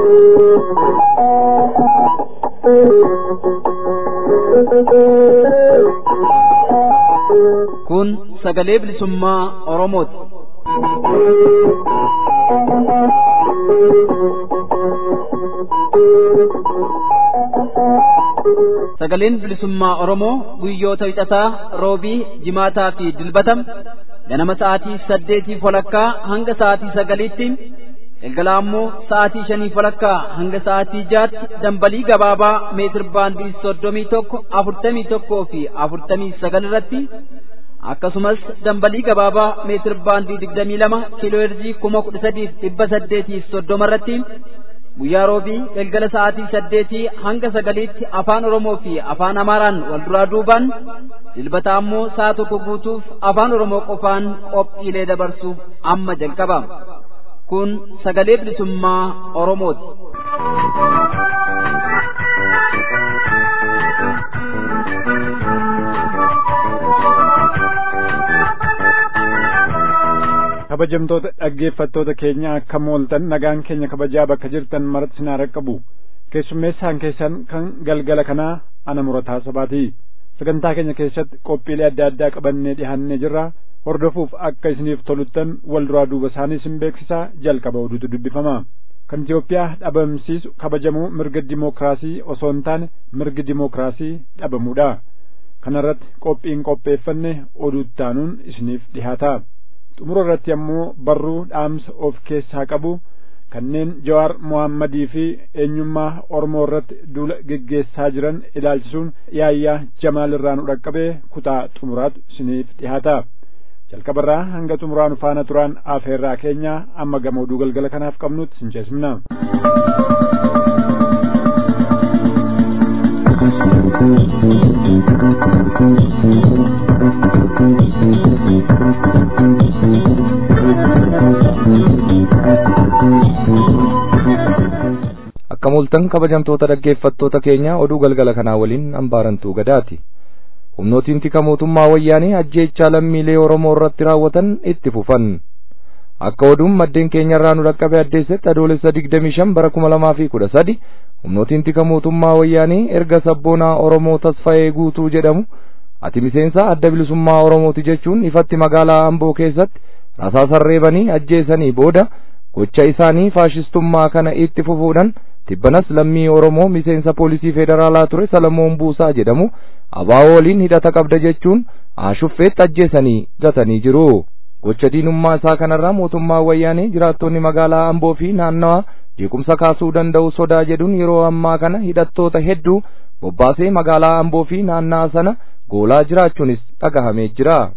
Kun sagalee bilisummaa Oromooti. Sagaleen bilisummaa Oromoo guyyoota wixataa, roobii, jimaataa fi dilbatam ganama sa'aatii 8:00 hanga sa'aatii 9:00tti, galgala ammoo sa'aatii 5:00 hanga sa'aatii 6:00tti dambalii gabaabaa meetir baandii 31, 41 fi 49 irratti, akkasumas dambalii gabaabaa meetir baandii 22 kiilooherzii 13830 irratti guyyaa roobii galgala sa'aatii 8 hanga 9:00tti afaan Oromoo fi afaan Amaaraan wal duraa duubaan, dilbata ammoo sa'a tokko guutuuf afaan Oromoo qofaan qophiilee dabarsuuf amma jalqaba. Kun sagalee bilisummaa Oromooti. Kabajamtoota dhaggeeffattoota keenya akkam ooltan, nagaan keenya kabajaa bakka jirtan maratti sinaa raqqabu. Keessummeessaan keessan kan galgala kanaa ana Murataa Sabaati. Sagantaa keenya keessatti qophiilee adda addaa qabannee dhiyaannee jirra. Hordofuuf akka isiniif toluttan wal duraa duuba isaanii isin beeksisaa. Jalqaba oduutu dubbifama. Kan Itoophiyaa dhabamsiisu kabajamuu mirga dimookiraasii osoo hin taane mirgi dimookiraasii dhabamuudha. Kanarratti qophiin qopheeffanne oduutti aanuun isiniif dhihaata. Xumura irratti ammoo barruu dhaamsa of keessaa qabu kanneen Jawaar Mohammadii fi eenyummaa Oromoo irratti duula geggeessaa jiran ilaalchisuun Yaayyaa Jamaal irraa nu dhaqqabee kutaa xumuraatu isiniif dhihaata. Jalqabarraa hanga xumuraan faana turaan afeerraa keenya amma gama oduu galgala kanaaf qabnutti sin ceesifna. Akkam ooltan kabajamtoota dhaggeeffattoota keenya, oduu galgala kanaa waliin Ambaarantuu Gadaati. Humnootiin tika mootummaa wayyaanii ajjeechaa lammiilee Oromoo irratti raawwatan itti fufan. Akka oduun maddeen keenya irraa nu dhaqqabe addeessetti adoolessa 25 bara 2013 humnootiin tika mootummaa wayyaanii erga sabboonaa Oromoo Tasfayee Guutuu jedhamu ati miseensa adda bilisummaa Oromooti jechuun ifatti magaalaa Amboo keessatti rasaasa reebanii ajjeesanii booda gocha isaanii faashistummaa kana itti fufuudhaan tibbanas lammii Oromoo miseensa poolisii federaalaa ture Salamoon Buusaa jedhamu abaa'oo waliin hidhata qabda jechuun ashuffeetti ajjeesanii gatanii jiru. Gocha diinummaa isaa kanarraa mootummaa wayyaanii jiraattonni magaalaa Amboo fi naannawaa jeequmsa kaasuu danda'u sodaa jedhuun yeroo ammaa kana hidhattoota hedduu bobbaasee magaalaa Amboo fi naannawaa sana goolaa jiraachuunis dhagahamee jira.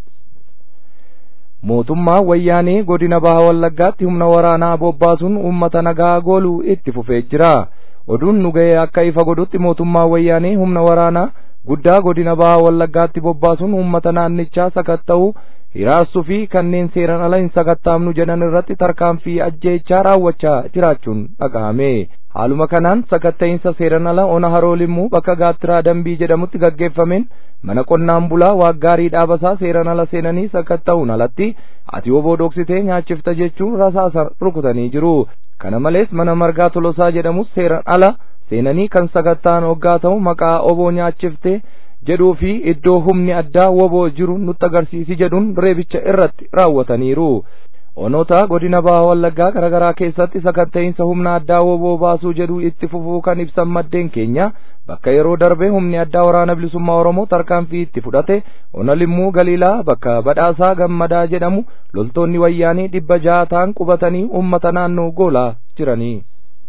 Mootummaa wayyaanii godina Baha Wallaggaatti humna waraanaa bobbaasuun uummata nagaa gooluu itti fufee jira. Oduun nu ga'ee akka ifa godhutti mootummaa wayyaanii humna waraanaa guddaa godina Baha Wallaggaatti bobbaasuun uummata naannichaa sakatta'uu, hiraarsuu fi kanneen seeran ala hin sakattaamnu jedhan irratti tarkaanfii ajjeechaa raawwachaa jiraachuun dhagahame. Haaluma kanaan sakatta'iinsa seeran ala ona Haroo Limmuu bakka Gaattiraa Dambii jedhamutti gaggeeffameen mana qonnaan bulaa Waaggaarii Dhaabasaa seeran ala seenanii sakatta'uun alatti ati oboo dhoksitee nyaachifta jechuun rasaasa rukutanii jiru. Kana malees mana Margaa Tolosaa jedhamus seeran ala seenanii kan sakatta'an hoggaa ta'u maqaa oboo nyaachifte jedhuu fi iddoo humni addaa woboo jiru nutti agarsiisi jedhuun reebicha irratti raawwataniiru. Onoota godina Baha Wallaggaa garaagaraa keessatti sakatta'insa humna addaa woboo baasuu jedhu itti fufuu kan ibsan maddeen keenya bakka yeroo darbe humni addaa waraana bilisummaa Oromoo tarkaanfii itti fudhate ona Limmuu Galiilaa bakka Badhaasaa Gammadaa jedhamu loltoonni wayyaanii 600 ta'an qubatanii uummata naannoo goolaa jiranii.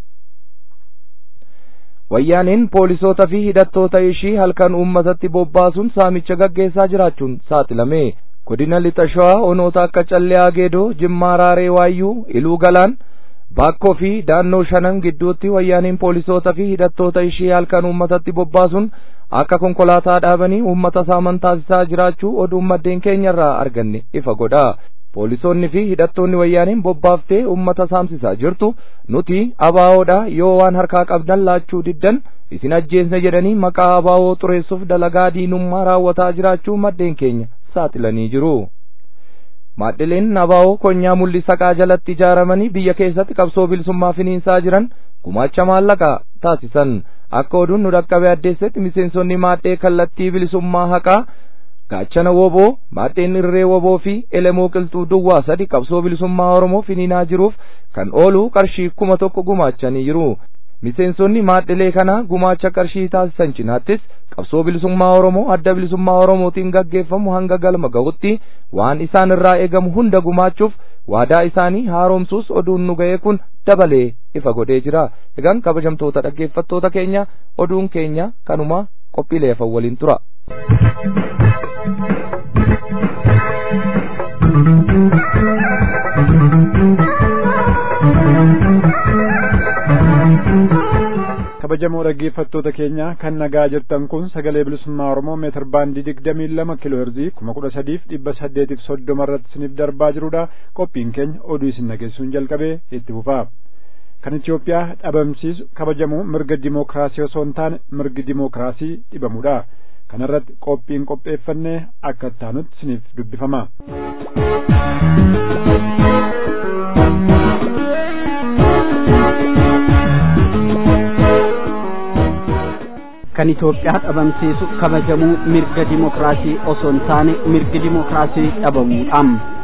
Wayyaaniin poolisoota fi hidhattoota ishii halkan uummatatti bobbaasuun saamicha gaggeessaa jiraachuun saaxilame. Godina Lixa Shawaa onoota akka Callee Geedoo, Jimmaa Raaree Waayyuu, Iluu Galaan, Baakkoo fi Daannoo Shanan gidduutti wayyaaniin poolisoota fi hidhattoota ishii halkan uummatatti bobbaasuun akka konkolaataa dhaabanii uummata saaman taasisaa jiraachuu oduun maddeen keenyarraa arganne ifa godha. Poolisoonni fi hidhattoonni wayyaaniin bobbaaftee uummata saamsisaa jirtu nuti abaawoodha yoo waan harkaa qabdan laachuu diddan isin ajjeesne jedhanii maqaa abaawoo xureessuuf dalagaa diinummaa raawwataa jiraachuu maddeen keenya saaxilanii jiru. maadhileen nabaa'oo konyaa mul'isaqaa jalatti ijaaramanii biyya keessatti qabsoo bilisummaa finiinsaa jiran gumaacha maallaqaa taasisan. Akka oduun nu dhaqqabe addeessetti miseensonni maadhee kallattii bilisummaa haqaa gaachana woboo, maadheen irree woboo fi elemoo qilxuu duwwaa 3 qabsoo bilisummaa Oromoo finiinaa jiruuf kan oolu qarshii 1000 gumaachanii jiru. Miseensonni maadhilee kana gumaacha qarshii taasisan cinaattis qabsoo bilisummaa Oromoo adda bilisummaa Oromootiin gaggeeffamu hanga galma gahutti waan isaan irraa eegamu hunda gumaachuuf waadaa isaanii haaromsuus oduun nu ga'e kun dabalee ifa godhee jira. Egaan kabajamtoota dhaggeeffattoota keenya oduun keenya kanuma qophiilee afan waliin tura. kabajamoo dhaggeeffattoota keenya kan nagaa jirtan kun sagalee bilisummaa Oromoo meetir baandii 22 kiilooherzii 13830 irratti isiniif darbaa jirudha. Qophiin keenya oduu isin nageessuun jalqabee itti fufaa. Kan Itoophiyaa dhabamsiisu kabajamoo mirga dimookiraasii osoo hin taane mirgi dimookiraasii dhibamudha. Kanarratti qophiin qopheeffannee akka ittaanutti isiniif dubbifama. kan Itoophiyaa dhabamsiisu kabajamuu mirga dimookiraasii osoo hin taane mirgi dimookiraasii dhabamuudha.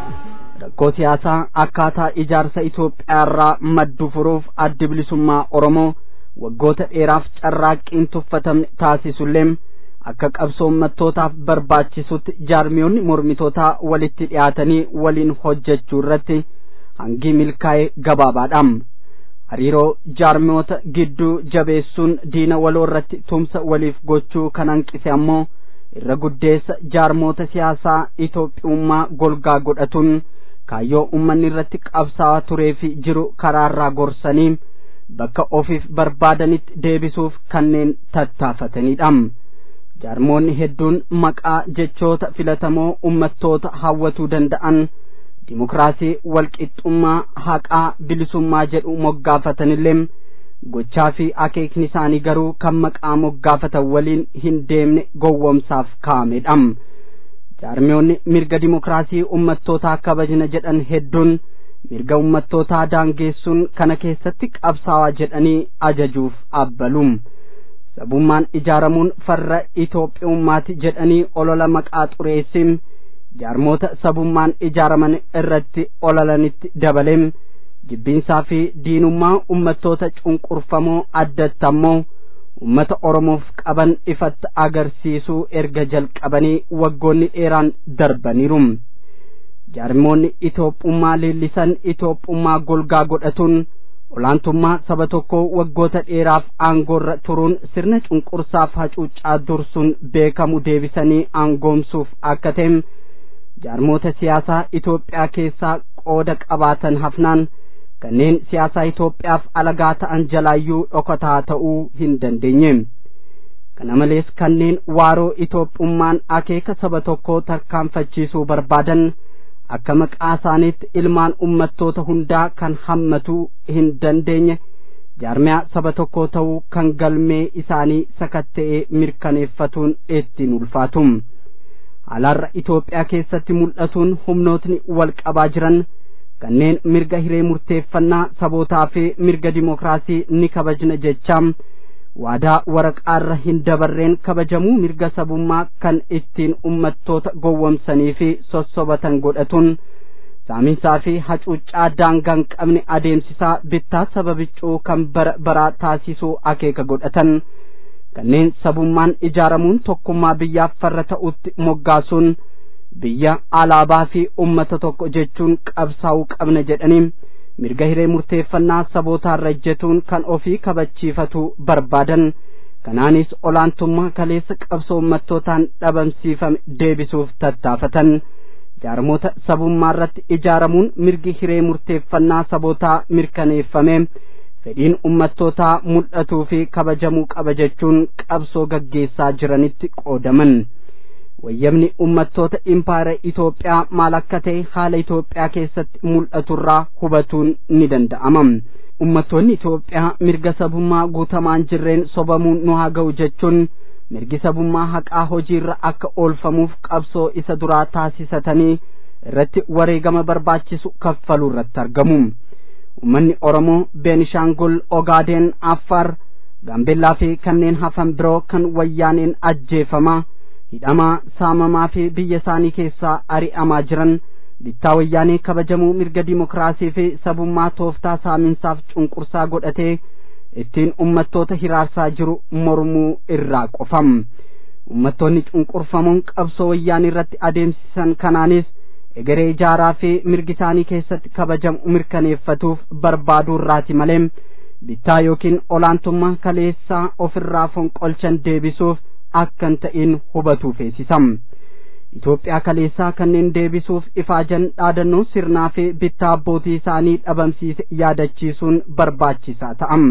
Rakkoo siyaasaa akkaataa ijaarsa Itoophiyaa irraa maddu furuuf addi bilisummaa Oromoo waggoota dheeraaf carraaqqiin tuffatamne taasisullee akka qabsoo ummattootaaf barbaachisutti jaarmiyoonni mormitootaa walitti dhiyaatanii waliin hojjechuu irratti hangi milkaa'ee gabaabaadha. Hariiroo jaarmiyoota gidduu jabeessuun diina waloo irratti tumsa waliif gochuu kan hanqise ammoo irra guddeessa jaarmoota siyaasaa Itoophiyummaa golgaa godhatuun kaayyoo ummanni irratti qabsaa'aa turee fi jiru karaarraa gorsanii bakka ofiif barbaadanitti deebisuuf kanneen tattaafatanidha. Jaarmoonni hedduun maqaa jechoota filatamoo ummattoota hawwatuu danda'an dimookiraasii walqixxummaa haqaa bilisummaa jedhu moggaafatanillee gochaa fi akeekni isaanii garuu kan maqaa moggaafatan waliin hin deemne gowwomsaaf kaa'amedha. Jaarmiyoonni mirga dimookiraasii ummattootaa kabajna jedhan hedduun mirga ummattootaa daangeessuun kana keessatti qabsaawaa jedhanii ajajuuf abbalu. Sabummaan ijaaramuun farra Itoophiyummaati jedhanii olola maqaa xureessin jaarmoota sabummaan ijaaraman irratti ololanitti dabaleem jibbinsaa fi diinummaa ummattoota cunqurfamoo addatti ammoo ummata Oromoof qaban ifatti agarsiisuu erga jalqabanii waggoonni dheeraan darbaniiru. Jaarmoonni Itoophiyummaa leellisan Itoophiyummaa golgaa godhatuun olaantummaa saba tokkoo waggoota dheeraaf aangoorra turuun sirna cunqursaaf hacuuccaa dursuun beekamu deebisanii aangoomsuuf akka ta'e jaarmoota siyaasaa Itoophiyaa keessaa qooda qabaatan hafnaan kanneen siyaasaa Itoophiyaaf alagaa ta'an jalaayyuu dhokataa ta'uu hin dandeenye. Kana malees kanneen waaroo Itoophiyummaan akeeka saba tokkoo tarkaanfachiisuu barbaadan akka maqaa isaaniitti ilmaan ummattoota hundaa kan hammatu hin dandeenye jaarmiyaa saba tokkoo ta'uu kan galmee isaanii sakatta'ee mirkaneeffatuun ittiin ulfaatu. Alaarra Itoophiyaa keessatti mul'atuun humnootni wal qabaa jiran kanneen mirga hiree murteeffannaa sabootaa fi mirga dimookiraasii ni kabajna jechaa waadaa waraqaarra hin dabarreen kabajamuu mirga sabummaa kan ittiin ummattoota gowwomsanii fi sossobatan godhatuun saaminsaa fi hacuuccaa daangaa hin qabne adeemsisaa bittaa sababiccuu kan baraa taasisuu akeeka godhatan kanneen sabummaan ijaaramuun tokkummaa biyyaaf farra ta'utti moggaasuun biyya alaabaa fi ummata tokko jechuun qabsaa'uu qabna jedhanii mirga hiree murteeffannaa sabootaarra ejjetuun kan ofii kabachiifatu barbaadan kanaanis olaantummaa kaleessa qabsoo ummattootaan dhabamsiifame deebisuuf tattaafatan. Jaarmoota sabummaa irratti ijaaramuun mirgi hiree murteeffannaa sabootaa mirkaneeffame fedhiin ummattootaa mul'atuu fi kabajamuu qaba jechuun qabsoo gaggeessaa jiranitti qoodaman. Wayyamni ummattoota impaayera Itoophiyaa maal akka ta'e haala Itoophiyaa keessatti mul'aturraa hubatuun ni danda'ama. Ummattoonni Itoophiyaa mirga sabummaa guutamaan jirreen sobamuun nu haa ga'u jechuun mirgi sabummaa haqaa hojiirra akka oolfamuuf qabsoo isa duraa taasisatanii irratti wareegama barbaachisu kaffaluu irratti argamu. Uummanni Oromoo Beenishaangul, Ogaaden, Affaar, Gaambeellaa fi kanneen hafan biroo kan wayyaaneen ajjeefamaa, hidhamaa, saamamaa fi biyya isaanii keessaa ari'amaa jiran bittaa wayyaanee kabajamuu mirga dimokiraasii fi sabummaa tooftaa saaminsaaf cunqursaa godhatee ittiin ummattoota hiraarsaa jiru mormuu irraa qofam. Ummattoonni cunqurfamuun qabsoo wayyaanii irratti adeemsisan kanaanis egeree ijaaraa fi mirgi isaanii keessatti kabajamu mirkaneeffatuuf barbaaduu irraati malee bittaa yookiin olaantummaa kaleessaa ofirraa fonqolchan deebisuuf akkan ta'in hubachuu feesisam. Itoophiyaa kaleessaa kanneen deebisuuf ifaajan dhaadannoo sirnaa fi bittaa abbootii isaanii dhabamsiise yaadachiisuun barbaachisaa ta'am.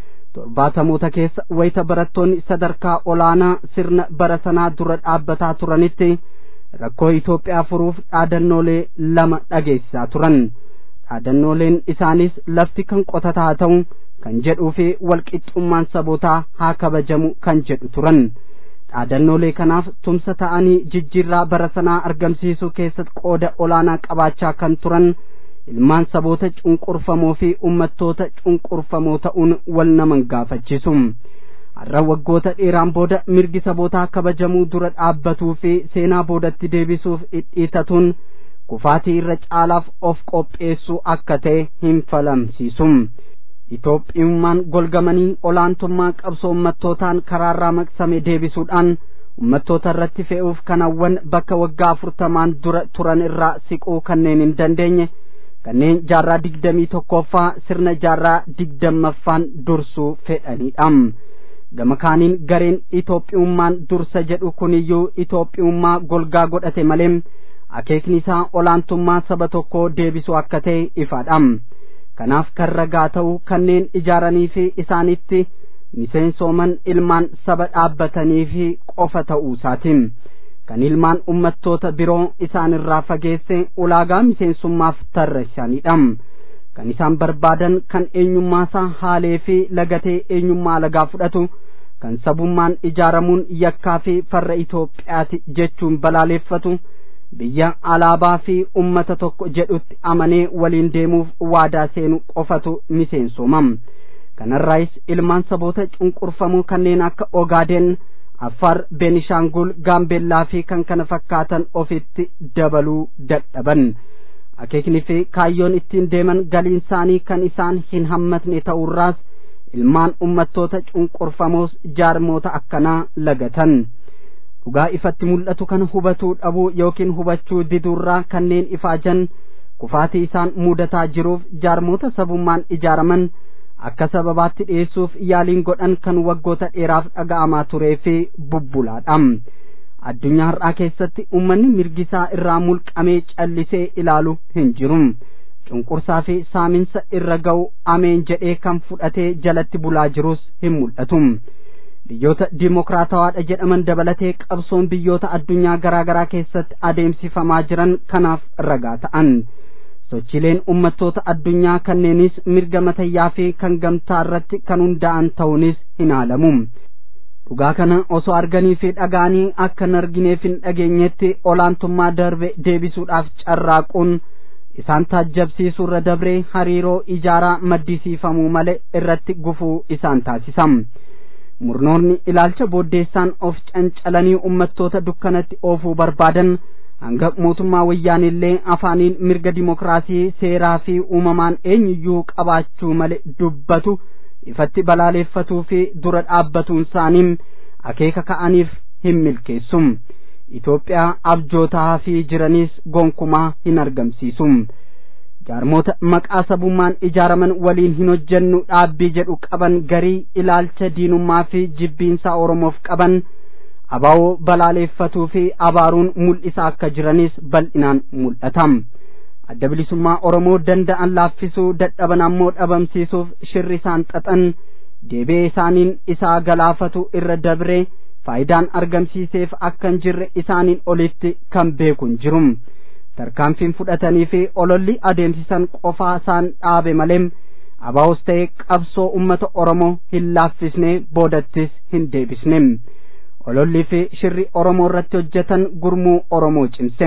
70moota keessa wayita barattoonni sadarkaa olaanaa sirna bara sanaa dura dhaabbataa turanitti rakkoo Itoophiyaa furuuf dhaadannoolee 2 dhageessisaa turan. Dhaadannooleen isaanis lafti kan qotataa ta'u kan jedhuu fi walqixxummaan sabootaa haa kabajamu kan jedhu turan. Dhaadannoolee kanaaf tumsa ta'anii jijjiirraa bara sanaa argamsiisuu keessatti qooda olaanaa qabaachaa kan turan ilmaan saboota cunqurfamoo fi ummattoota cunqurfamoo ta'uun wal naman gaafachiisu. Har'a waggoota dheeraan booda mirgi sabootaa kabajamuu dura dhaabbatuu fi seenaa boodatti deebisuuf dhidhiitatuun kufaatii irra caalaaf of qopheessuu akka ta'e hin falamsiisu. Itoophiyummaan golgamanii olaantummaa qabsoo ummattootaan karaarraa maqsame deebisuudhaan ummattoota irratti fe'uuf kanawwan bakka waggaa 40 dura turan irraa siquu kanneen hin dandeenye kanneen jaarraa 21ffaa sirna jaarraa 20ffaan dursuu fedhanidha. Gama kaaniin gareen Itoophiyummaan dursa jedhu kuniyyuu Itoophiyummaa golgaa godhate malee akeekni isaa olaantummaa saba tokkoo deebisuu akka ta'e ifaadha. Kanaaf kan ragaa ta'u kanneen ijaaranii fi isaanitti miseensooman ilmaan saba dhaabbatanii fi qofa ta'uu isaatiin kan ilmaan ummattoota biroo isaan irraa fageesse ulaagaa miseensummaaf tarreessanidha. Kan isaan barbaadan kan eenyummaasaa haalee fi lagatee eenyummaa alagaa fudhatu kan sabummaan ijaaramuun yakkaa fi farra Itoophiyaati jechuun balaaleeffatu biyya alaabaa fi ummata tokko jedhutti amanee waliin deemuuf waadaa seenu qofatu miseensumam. Kanarraayis ilmaan saboota cunqurfamuu kanneen akka Ogaaden, Affaar, Beenishaangul, Gaambeellaa fi kan kana fakkaatan ofitti dabaluu dadhaban. Akeekni fi kaayyoon ittiin deeman galiin isaanii kan isaan hin hammatne ta'urraas ilmaan ummattoota cunqurfamoos jaarmoota akkanaa lagatan. Dhugaa ifatti mul'atu kan hubatuu dhabuu yookiin hubachuu diduurraa kanneen ifaajan kufaatii isaan mudataa jiruuf jaarmoota sabummaan ijaaraman akka sababaatti dhiyeessuuf yaaliin godhan kan waggoota dheeraaf dhaga'amaa turee fi bubbulaadha. Addunyaa har'aa keessatti uummanni mirgisaa irraa mulqamee callisee ilaalu hin jiru. Cunqursaa fi saaminsa irra ga'u ameen jedhee kan fudhatee jalatti bulaa jirus hin mul'atu. Biyyoota dimokiraatawaadha jedhaman dabalatee qabsoon biyyoota addunyaa garaa garaa keessatti adeemsifamaa jiran kanaaf ragaa ta'an. Sochiileen ummattoota addunyaa kanneenis mirga matayyaa fi kan gamtaa irratti kan hundaa'an ta'uunis hin haalamu. Dhugaa kana osoo arganii fi dhaga'anii akka hin argineef hin dhageenyetti olaantummaa darbe deebisuudhaaf carraaquun isaan taajjabsiisuu irra dabree hariiroo ijaaraa maddisiifamuu malee irratti gufuu isaan taasisam. Murnoonni ilaalcha booddeessaan of cancalanii ummattoota dukkanatti oofuu barbaadan hanga mootummaa wayyaanillee afaaniin mirga dimokiraasii seeraa fi uumamaan eenyuyyuu qabaachuu malee dubbatu ifatti balaaleeffatuu fi dura dhaabbatuun isaaniin akeeka ka'aniif hin milkeessu. Itoophiyaa abjootaa fi jiraniis gonkumaa hin argamsiisu. Jaarmoota maqaa sabummaan ijaaraman waliin hin hojjennu dhaabbii jedhu qaban garii ilaalcha diinummaa fi jibbiinsaa Oromoof qaban abaa'oo balaaleeffatuu fi abaaruun mul'isaa akka jiranis bal'inaan mul'atam. Adda bilisummaa Oromoo danda'an laaffisuu dadhaban ammoo dhabamsiisuuf shirri isaan xaxan deebi'ee isaaniin isaa galaafatu irra dabree faayidaan argamsiiseef akka hin jirre isaaniin olitti kan beeku hin jiru. Tarkaanfiin fudhatanii fi ololli adeemsisan qofaa isaan dhaabe malee abaa'os ta'ee qabsoo ummata Oromoo hin laaffisne boodattis hin deebisne. Ololli fi shirri Oromoo irratti hojjetan gurmuu Oromoo cimse.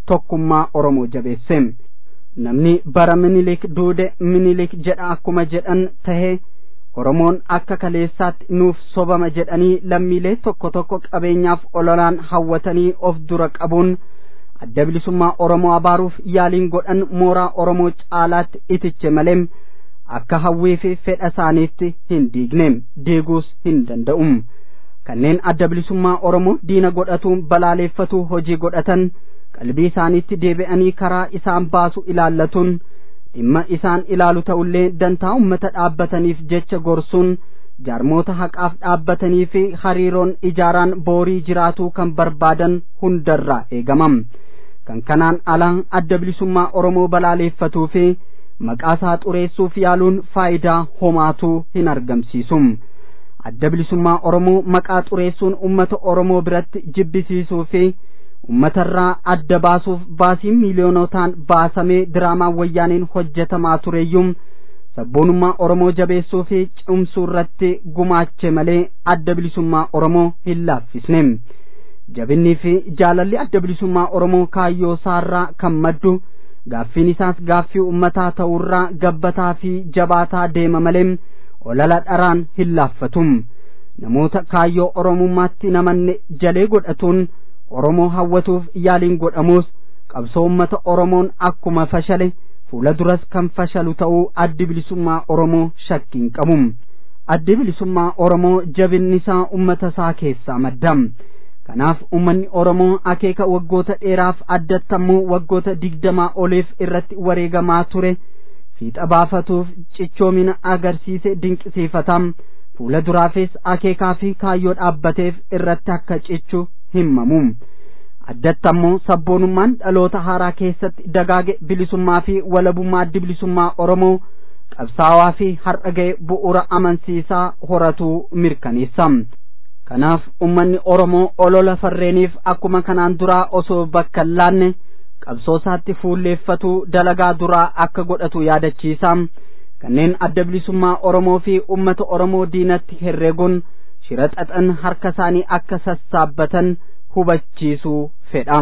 tokkummaa Oromoo jabeesse. Namni bara Minilik duude Minilik jedha akkuma jedhan tahe Oromoon akka kaleessaatti nuuf sobama jedhanii lammiilee tokko tokko qabeenyaaf ololaan hawwatanii of dura qabuun adda bilisummaa Oromoo abaaruuf yaaliin godhan mooraa Oromoo caalaatti itiche malee akka hawwii fi fedha isaaniitti hin diigne diiguus hin danda'u. Kanneen adda bilisummaa Oromoo diina godhatuun balaaleeffatu hojii godhatan qalbii isaaniitti deebi'anii karaa isaan baasu ilaallatuun dhimma isaan ilaalu ta'ullee dantaa ummata dhaabbataniif jecha gorsuun jaarmoota haqaaf dhaabbatanii fi hariiroon ijaaraan boorii jiraatuu kan barbaadan hundarraa eegamam. Kan kanaan ala adda bilisummaa Oromoo balaaleeffatuu fi maqaasaa xureessuuf yaaluun faayidaa homaatuu hin argamsiisu. Adda bilisummaa Oromoo maqaa xureessuun ummata Oromoo biratti jibbisiisuu fi ummatarraa adda baasuuf baasiin miiliyoonotaan baasamee diraamaa wayyaaniin hojjetamaa tureyyuu sabboonummaa Oromoo jabeessuu fi cimsuu irratti gumaache malee adda bilisummaa Oromoo hin laaffisne. Jabinnii fi jaalalli adda bilisummaa Oromoo kaayyoo isaarraa kan maddu gaaffiin isaas gaaffii ummataa ta'urraa gabbataa fi jabaataa deema malee olala dharaan hin laaffatu. Namoota kaayyoo Oromummaatti namanne jalee godhatuun Oromoo hawwatuuf yaaliin godhamus qabsoo ummata Oromoon akkuma fashale fuula duras kan fashalu ta'uu addi bilisummaa Oromoo shakkiin qabu. Addi bilisummaa Oromoo jabinni isaa ummata isaa keessaa madda. Kanaaf ummanni Oromoo akeeka waggoota dheeraaf addattammoo waggoota 20 oliif irratti wareegamaa ture fiixa baafatuuf cichoomina agarsiise dinqisiifatam. Fuula duraafis akeekaa fi kaayyoo dhaabbateef irratti akka cichu himamu. Addattammoo sabboonummaan dhaloota haaraa keessatti dagaage bilisummaa fi walabummaa addi bilisummaa Oromoo qabsaawaa fi har'a ga'e bu'uura amansiisaa horatuu mirkaneessa. Kanaaf ummanni Oromoo olola farreeniif akkuma kanaan duraa osoo bakka hin laanne qabsoo isaatti fuulleeffatu dalagaa duraa akka godhatu yaadachiisa. Kanneen adda bilisummaa Oromoo fi ummata Oromoo diinatti herreeguun shira xaxan harka isaanii akka sassaabbatan hubachiisuu fedha.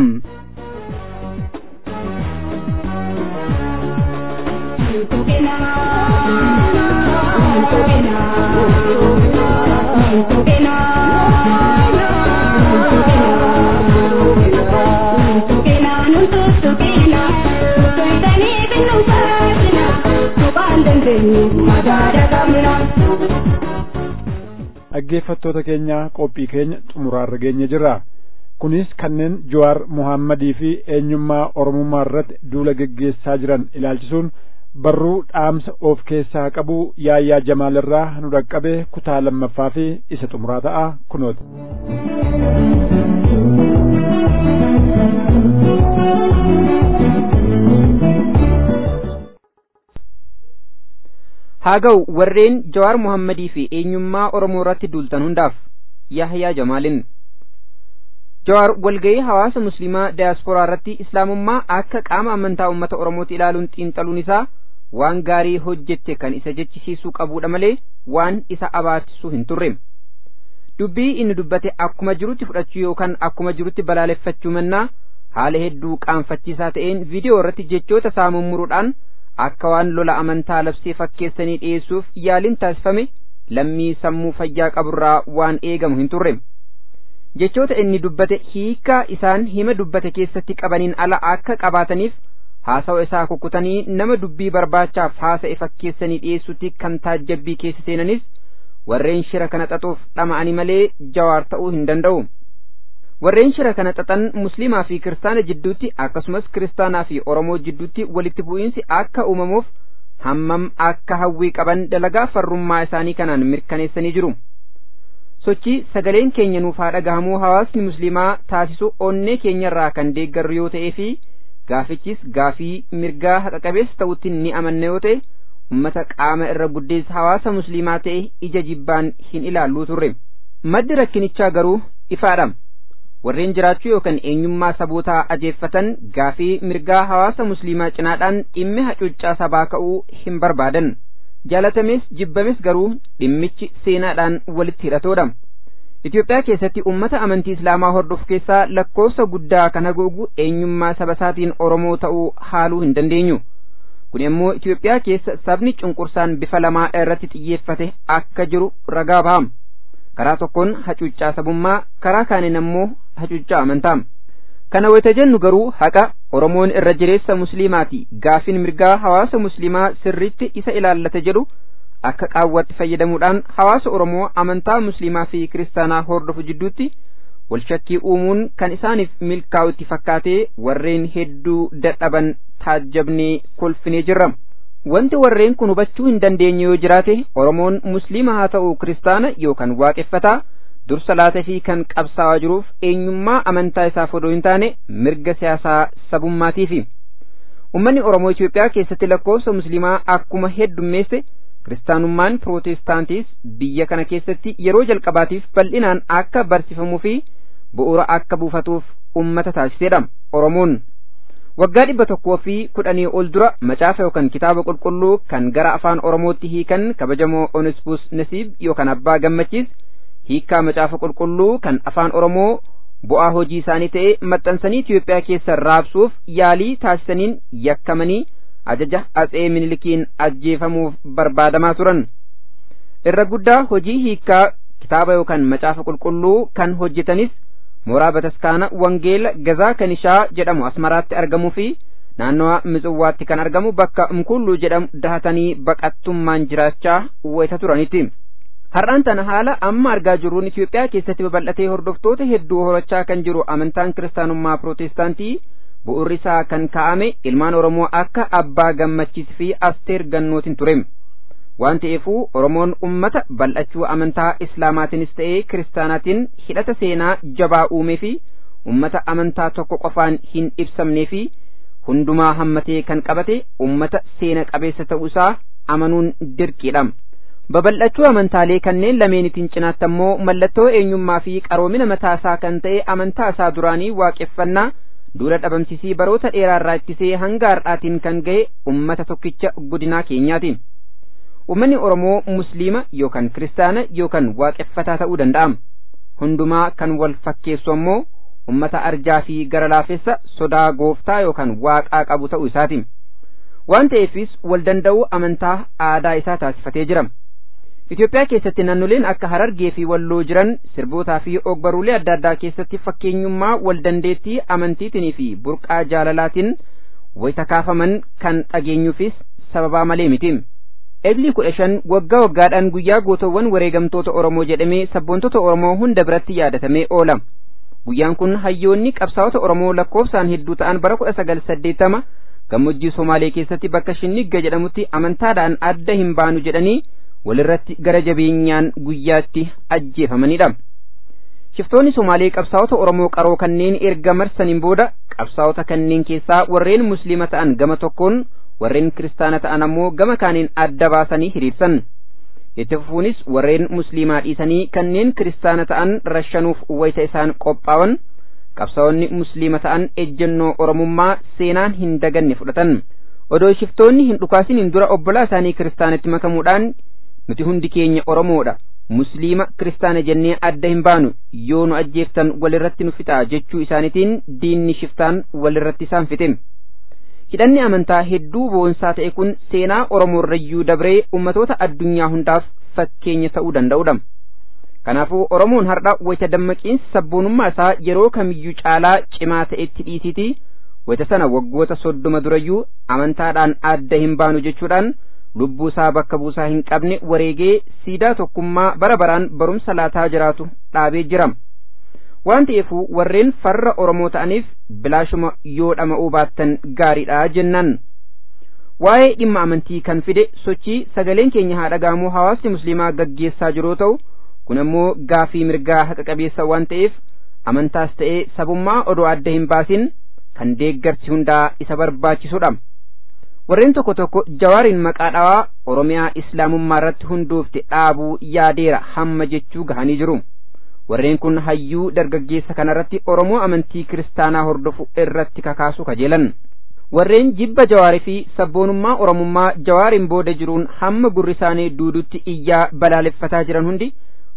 Dhaggeeffattoota keenya qophii keenya xumuraarra geenye jirra. Kunis kanneen Jawaar Muhammadii fi eenyummaa Oromummaa irratti duula geggeessaa jiran ilaalchisuun barruu dhaamsa of keessaa qabu Yaayyaa Jamaal irraa nu dhaqqabe kutaa lammaffaa fi isa xumuraa ta'a kunooti. Haaga'u warreen Jawaar Muhammadii fi eenyummaa Oromoo irratti duultan hundaaf Yaayyaa Jamaalin. Jawaar walgahii hawaasa musliimaa diyaasporaa irratti islaamummaa akka qaama amantaa uummata Oromooti ilaaluun xiinxaluun isaa waan gaarii hojjette kan isa jechisiisuu qabuudha malee waan isa abaartisuu hin turre. Dubbii inni dubbate akkuma jirutti fudhachuu yookaan akkuma jirutti balaaleffachuu mannaa haala hedduu qaanfachiisaa ta'een viidiyoo irratti jechoota isaa mummuruudhaan akka waan lola amantaa labsee fakkeessanii dhiyeessuuf yaaliin taasifame lammii sammuu fayyaa qaburraa waan eegamu hin turre. Jechoota inni dubbate hiikaa isaan hima dubbate keessatti qabaniin ala akka qabaataniif haasawa isaa kukkutanii nama dubbii barbaachaaf haasa'e fakkeessanii dhiyeessutti kan taajjabbii keessa seenanis warreen shira kana xaxuuf dhama'anii malee Jawaar ta'uu hin danda'u. Warreen shira kana xaxan musliimaa fi kiristaana jidduutti akkasumas kiristaanaa fi Oromoo jidduutti walitti bu'iinsi akka uumamuuf hammam akka hawwii qaban dalagaa farrummaa isaanii kanaan mirkaneessanii jiru. Sochii sagaleen keenya nuuf haa dhagahamuu hawaasni musliimaa taasisu onnee keenyarraa kan deeggarru yoo ta'ee fi gaafichis gaafii mirgaa haqa qabeessa ta'utti ni amanna yoo ta'e ummata qaama irra guddeessa hawaasa musliimaa ta'e ija jibbaan hin ilaalluu turre. Maddi rakkinichaa garuu ifaadha. Warreen jiraachuu yookaan eenyummaa sabootaa ajeeffatan gaafii mirgaa hawaasa musliimaa cinaadhaan dhimmi hacuuccaa sabaa ka'uu hin barbaadan. Jaalatames jibbames garuu dhimmichi seenaadhaan walitti hidhatoodha. Itoophiyaa keessatti ummata amantii Islaamaa hordofu keessaa lakkoofsa guddaa kan haguugu eenyummaa saba isaatiin Oromoo ta'uu haaluu hin dandeenyu. Kun immoo Itoophiyaa keessa sabni cunqursaan bifa lamaa irratti xiyyeeffate akka jiru ragaa baha. Karaa tokkoon hacuuccaa sabummaa, karaa kaaniin ammoo hacuuccaa amantaa. Kana wayita jennu garuu haqa Oromoon irra jireessa musliimaati. Gaafiin mirgaa hawaasa musliimaa sirriitti isa ilaallate jedhu akka qaawwatti fayyadamuudhaan hawaasa Oromoo amantaa musliimaa fi kiristaanaa hordofu jidduutti walshakkii uumuun kan isaaniif milkaa'utti fakkaatee warreen hedduu dadhaban taajjabnee kolfinee jirra. Wanti warreen kun hubachuu hin dandeenye yoo jiraate Oromoon musliima haa ta'u kiristaana yookaan waaqeffataa dursa laatee fi kan qabsaa'aa jiruuf eenyummaa amantaa isaaf odoo hin taane mirga siyaasaa sabummaatiifi. Uummanni Oromoo Itoophiyaa keessatti lakkoofsa musliimaa akkuma heddummeesse kiristaanummaan pirootestaantiis biyya kana keessatti yeroo jalqabaatiif bal'inaan akka barsiifamuu fi bu'uura akka buufatuuf ummata taasisedha. Oromoon waggaa 110 ol dura macaafa yookaan kitaaba qulqulluu kan gara afaan Oromootti hiikan kabajamoo Onesphus Nasiib yookaan Abbaa Gammachiis hiikkaa macaafa qulqulluu kan afaan Oromoo bu'aa hojii isaanii ta'e maxxansanii Itoophiyaa keessa raabsuuf yaalii taasisaniin yakkamanii ajaja Atsee Minilikiin ajjeefamuuf barbaadamaa turan. Irra guddaa hojii hiikkaa kitaaba yookaan macaafa qulqulluu kan hojjetanis mooraa bataskaana wangeela gazaa kanishaa jedhamu Asmaraatti argamuu fi naannawa Mitswaatti kan argamu bakka Mkulluu jedhamu dahatanii baqattummaan jiraachaa wayita turanitti. Har'aan tana haala amma argaa jirruun Itoophiyaa keessatti babal'atee hordoftoota hedduu horachaa kan jiru amantaan kiristaanummaa pirootestaantii bu'uurri isaa kan kaa'ame ilmaan Oromoo akka Abbaa Gammachiis fi Asteer Gannootiin ture. Waan ta'eefuu Oromoon ummata bal'achuu amantaa Islaamaatiinis ta'ee kiristaanaatiin hidhata seenaa jabaa uumee fi ummata amantaa tokko qofaan hin ibsamnee fi hundumaa hammatee kan qabate ummata seena qabeessa ta'uusaa amanuun dirqiidha. Babal'achuu amantaalee kanneen lameenitiin cinaatti ammoo mallattoo eenyummaa fi qaroomina mataasaa kan ta'e amantaa isaa duraanii waaqeffannaa duula dhabamsiisii baroota dheeraarraa ittisee hanga har'aatiin kan ga'e ummata tokkicha godinaa keenyaati. Uummanni Oromoo musliima yookaan kiristaana yookaan waaqeffataa ta'uu danda'a. Hundumaa kan wal fakkeessu ammoo ummata arjaa fi gara laafessa sodaa gooftaa yookaan waaqaa qabu ta'uu isaati. Waan ta'eefis wal danda'uu amantaa aadaa isaa taasifatee jira. Itoophiyaa keessatti naannoleen akka Harargee fi Walloo jiran sirbootaa fi ogbaruulee adda addaa keessatti fakkeenyummaa wal dandeettii amantiitii fi burqaa jaalalaatiin wayita kaafaman kan dhageenyuufis sababaa malee miti. Eebli 15 waggaa waggaadhaan guyyaa gootawwan wareegamtoota Oromoo jedhamee sabboontota Oromoo hunda biratti yaadatamee oola. Guyyaan kun hayyoonni qabsaa'ota Oromoo lakkoofsaan hedduu ta'an bara 1980 gammoojjii Somaalee keessatti bakka Shinnigga jedhamutti amantaadhaan adda hin baanu jedhanii walirratti gara jabeenyaan guyyaatti ajjeefamanidha. Shiftoonni Somaalee qabsaa'ota Oromoo qaroo kanneen erga marsaniin booda qabsaa'ota kanneen keessaa warreen musliima ta'an gama tokkoon warreen kiristaana ta'an ammoo gama kaaniin adda baasanii hiriirsan. Itti fufuunis warreen musliimaa dhiisanii kanneen kiristaana ta'an rashanuuf wayita isaan qophaa'an qabsaa'onni musliima ta'an ejjennoo Oromummaa seenaan hin daganne fudhatan. Odoo shiftoonni hin dhukaasiniin dura obbolaa isaanii kiristaanatti makamuudhaan nuti hundi keenya Oromoodha, musliima kiristaana jennee adda hin baanu, yoo nu ajjeeftan walirratti nu fixaa jechuu isaaniitiin diinni shiftaan walirratti isaan fixe. Hidhanni amantaa hedduu boonsaa ta'e kun seenaa Oromoo irrayyuu dabree ummatoota addunyaa hundaaf fakkeenya ta'uu danda'udha. Kanaafuu Oromoon har'a wayita dammaqiinsa sabboonummaa isaa yeroo kamiyyuu caalaa cimaa ta'etti dhiisiiti wayita sana waggoota 30 durayyuu amantaadhaan adda hin baanu jechuudhaan lubbuu isaa bakka buusaa hin qabne wareegee siidaa tokkummaa bara baraan barumsa laataa jiraatu dhaabee jira. Waan ta'eefuu warreen farra Oromoo ta'aniif bilaashuma yoo dhama'uu baattan gaariidha jennaan. Waa'ee dhimma amantii kan fide sochii sagaleen keenya haa dhaga'amu hawaasni musliimaa gaggeessaa jiru ta'u kun ammoo gaafii mirgaa haqa qabeessa waan ta'eef amantaas ta'ee sabummaa odoo adda hin baasin kan deeggarsi hundaa isa barbaachisudha. Warreen tokko tokko Jawaariin maqaa dhawaa Oromiyaa Islaamummaa irratti hundoofte dhaabuu yaadeera hamma jechuu gahanii jiru. Warreen kun hayyuu dargaggeessa kanarratti Oromoo amantii kiristaanaa hordofu irratti kakaasu kajeelan. Warreen jibba Jawaarii fi sabboonummaa Oromummaa Jawaariin booda jiruun hamma gurri isaanii duudutti iyyaa balaaleffataa jiran hundi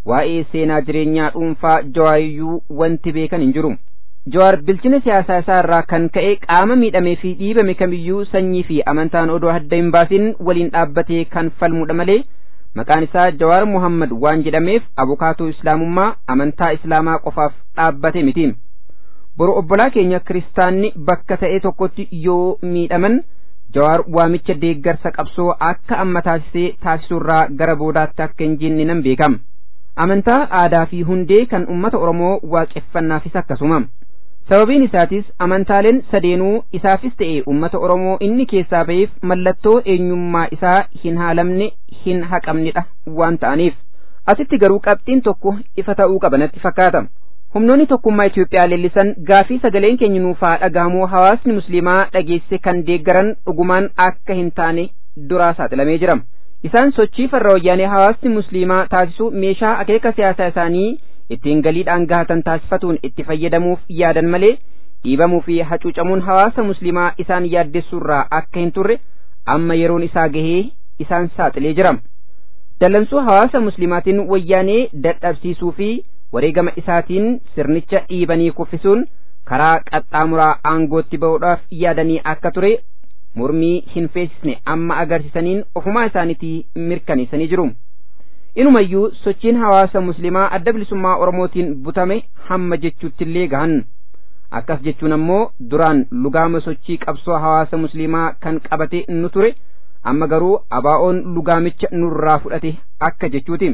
waa'ee seenaa jireenyaa dhuunfaa Jawaariyyuu wanti beekan hin jiru. Jawaar bilchina siyaasaa isaa irraa kan ka'e qaama miidhamee fi dhiibame kamiyyuu sanyii fi amantaan odoo adda hin baasin waliin dhaabbatee kan falmudha malee maqaan isaa Jawaar Muhammad waan jedhameef abukaatoo islaamummaa amantaa islaamaa qofaaf dhaabbate miti. Boru obbolaa keenya kiristaanni bakka ta'e tokkotti yoo miidhaman Jawaar waamicha deeggarsa qabsoo akka amma taasisee taasisurraa gara boodaatti akka hin jenne nan beekam. Amantaa aadaa fi hundee kan ummata Oromoo waaqeffannaafis akkasuma. Sababiin isaatis amantaaleen sadeenuu isaafis ta'e ummata Oromoo inni keessaa ba'eef mallattoo eenyummaa isaa hin haalamne hin haqamnedha waan ta'aniif. Asitti garuu qabxiin tokko ifa ta'uu qaba natti fakkaata. Humnoonni tokkummaa Itoophiyaa leellisan gaafii sagaleen keenya nuufaa dhagahamoo hawaasni musliimaa dhageesse kan deeggaran dhugumaan akka hin taane duraa saaxilamee jira. Isaan sochii farra wayyaanee hawaasni musliimaa taasisu meeshaa akeeka siyaasaa isaanii ittiin galiidhaan gahatan taasifatuun itti fayyadamuuf yaadan malee dhiibamuu fi hacuucamuun hawaasa musliimaa isaan yaaddessuurraa akka hin turre amma yeroon isaa gahee isaan saaxilee jira. Dallansuu hawaasa musliimaatiin wayyaanee dadhabsiisuu fi wareegama isaatiin sirnicha dhiibanii kuffisuun karaa qaxxaamuraa aangootti ba'uudhaaf yaadanii akka ture mormii hin feesisne amma agarsiisaniin ofumaa isaaniitii mirkaneessanii jiru. Inumayyuu sochiin hawaasa musliimaa adda bilisummaa Oromootiin butame hamma jechuuttillee gahan. Akkas jechuun ammoo duraan lugaama sochii qabsoo hawaasa musliimaa kan qabate nu ture amma garuu abaa'oon lugaamicha nurraa fudhate akka jechuuti.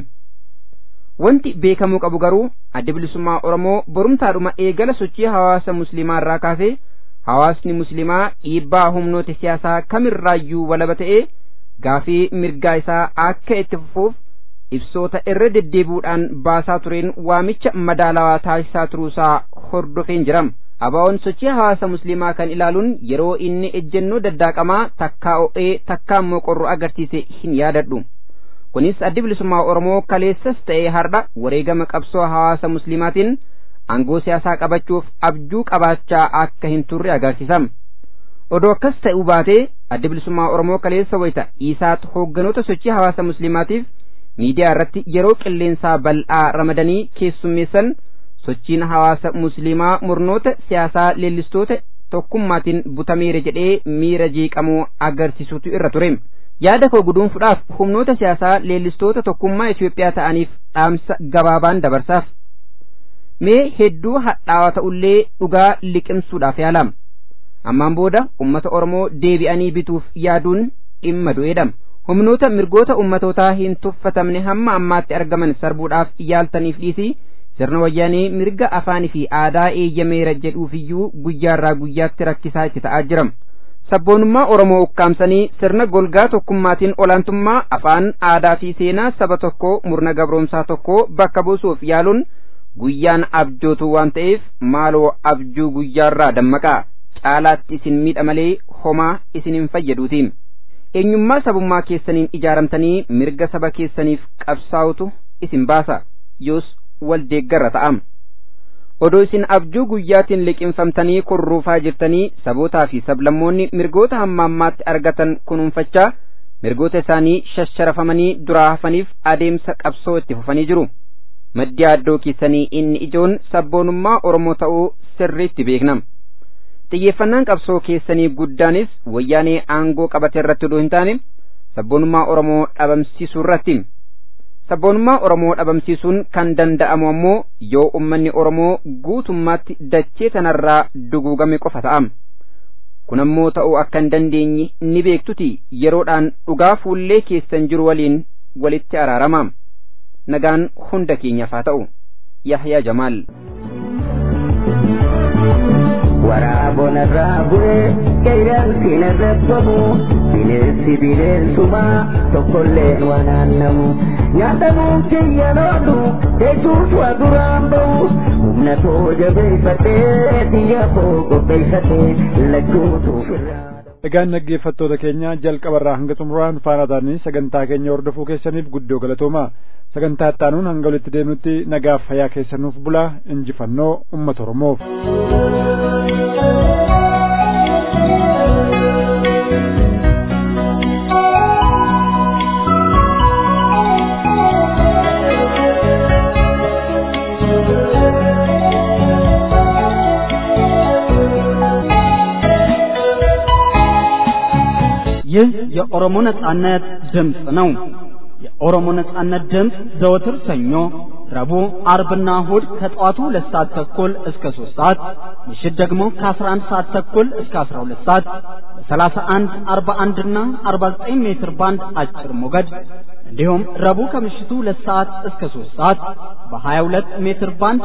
Wanti beekamuu qabu garuu adda bilisummaa Oromoo borumtaadhuma eegala sochii hawaasa musliimaa irraa kaasee hawaasni musliimaa dhiibbaa humnoota siyaasaa kamirraayyuu walaba ta'ee gaafii mirgaa isaa akka itti fufuuf ibsoota irra deddeebuudhaan baasaa tureen waamicha madaalawaa taasisaa turuusaa hordofeen jira. Abaa'oon sochii hawaasa musliimaa kan ilaaluun yeroo inni ejjennoo daddaaqamaa takkaa o'ee takkaa immoo qorru agarsiise hin yaadadhu. Kunis addi bilisummaa Oromoo kaleessas ta'ee har'a wareegama qabsoo hawaasa musliimaatiin aangoo siyaasaa qabachuuf abjuu qabaachaa akka hin turre agarsiisa. Odoo akkas ta'uu baatee addi bilisummaa Oromoo kaleessa wayita isaat hoogganoota sochii hawaasa musliimaatiif miidiyaa irratti yeroo qilleensaa bal'aa ramadanii keessummeessan sochiin hawaasa musliimaa murnoota siyaasaa leellistoota tokkummaatiin butameera jedhee miira jeeqamuu agarsiisutu irra ture. Yaada koo guduunfuudhaaf humnoota siyaasaa leellistoota tokkummaa Itoophiyaa ta'aniif dhaamsa gabaabaan dabarsaaf. Mee hedduu hadhaawaa ta'ullee dhugaa liqimsuudhaaf yaalama. Ammaan booda ummata Oromoo deebi'anii bituuf yaaduun dhimma du'eedha. Humnoota mirgoota ummatootaa hin tuffatamne hamma ammaatti argaman sarbuudhaaf yaaltaniif dhiisii sirna wayyaanee mirga afaanii fi aadaa eeyyameera jedhuufiyyuu guyyaarraa guyyaatti rakkisaa itti ta'aa jira. Sabboonummaa Oromoo ukkaamsanii sirna golgaa tokkummaatiin olaantummaa afaan aadaa fi seenaa saba tokkoo murna gabroomsaa tokkoo bakka buusuuf yaaluun guyyaan abjootu waan ta'eef maaloo abjuu guyyaarraa dammaqaa caalaatti isin miidha malee homaa isin hin fayyaduuti. Eenyummaa sabummaa keessaniin ijaaramtanii mirga saba keessaniif qabsaa'utu isin baasa yoos wal deeggarra ta'am. Odoo isin abjuu guyyaatiin liqinfamtanii kurruufaa jirtanii sabootaa fi sablammoonni mirgoota hamma ammaatti argatan kunuunfachaa mirgoota isaanii shasharafamanii duraa hafaniif adeemsa qabsoo itti fufanii jiru. Maddi addoo keessanii inni ijoon sabboonummaa Oromoo ta'uu sirriitti beeknam. Xiyyeeffannaan qabsoo keessanii guddaanis wayyaanee aangoo qabate irratti odoo hin taane sabboonummaa Oromoo dhabamsiisuu irratti. Sabboonummaa Oromoo dhabamsiisuun kan danda'amu ammoo yoo ummanni Oromoo guutummaatti dachee tanarraa duguugame qofa ta'am. Kun ammoo ta'uu akka hin dandeenye ni beektuti yeroodhaan dhugaa fuullee keessan jiru waliin walitti araarama. Nagaan hunda keenyaaf haa ta'u. Yahyaa Jamaal. Waraabona raabee qeeransi narrabbamu bineensi bineensumaa tokkolleen wanaannamu nyaatamuun kiyya loolu jechuus waa duraan ba'u humna koo jabeeffatee xiyya koo qopheeffatee lagguutuuf irraa. Egaan dhaggeeffattoota keenya jalqabarraa hanga xumuraan faana ta'anii sagantaa keenya hordofuu keessaniif guddoo galatooma. Sagantaa ittaanuun hanga walitti deemnutti nagaaf fayyaa keessanuuf bulaa injifannoo uummata Oromoof. የኦሮሞ ነጻነት ድምጽ ነው። የኦሮሞ ነጻነት ድምጽ ዘወትር ሰኞ፣ ረቡዕ፣ አርብና እሁድ ከጠዋቱ 2 ሰዓት ተኩል እስከ 3 ሰዓት፣ ምሽት ደግሞ ከ11 ሰዓት ተኩል እስከ 12 ሰዓት በ31፣ 41 እና 49 ሜትር ባንድ አጭር ሞገድ እንዲሁም ረቡዕ ከምሽቱ 2 ሰዓት እስከ 3 ሰዓት በ22 ሜትር ባንድ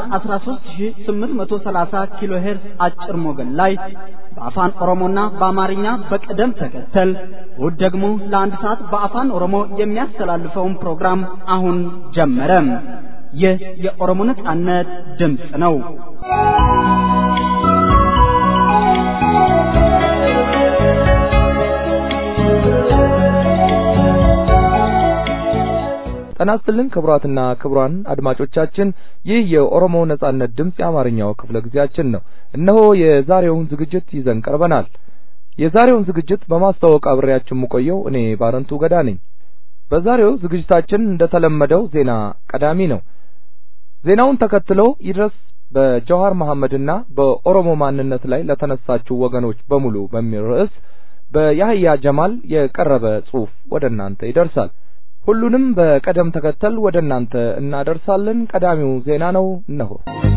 13830 ኪሎ ሄርዝ አጭር ሞገድ ላይ በአፋን ኦሮሞና በአማርኛ በቅደም ተከተል እሁድ ደግሞ ለአንድ ሰዓት በአፋን ኦሮሞ የሚያስተላልፈውን ፕሮግራም አሁን ጀመረ። ይህ የኦሮሞ ነጻነት ድምጽ ነው። ጤና ይስጥልን ክቡራትና ክቡራን አድማጮቻችን፣ ይህ የኦሮሞ ነጻነት ድምጽ የአማርኛው ክፍለ ጊዜያችን ነው። እነሆ የዛሬውን ዝግጅት ይዘን ቀርበናል። የዛሬውን ዝግጅት በማስተዋወቅ አብሬያችሁ የምቆየው እኔ ባረንቱ ገዳ ነኝ። በዛሬው ዝግጅታችን እንደተለመደው ዜና ቀዳሚ ነው። ዜናውን ተከትሎ ይድረስ በጀዋር መሐመድና በኦሮሞ ማንነት ላይ ለተነሳችሁ ወገኖች በሙሉ በሚል ርዕስ በያህያ ጀማል የቀረበ ጽሑፍ ወደ እናንተ ይደርሳል። ሁሉንም በቀደም ተከተል ወደ እናንተ እናደርሳለን። ቀዳሚው ዜና ነው እነሆ።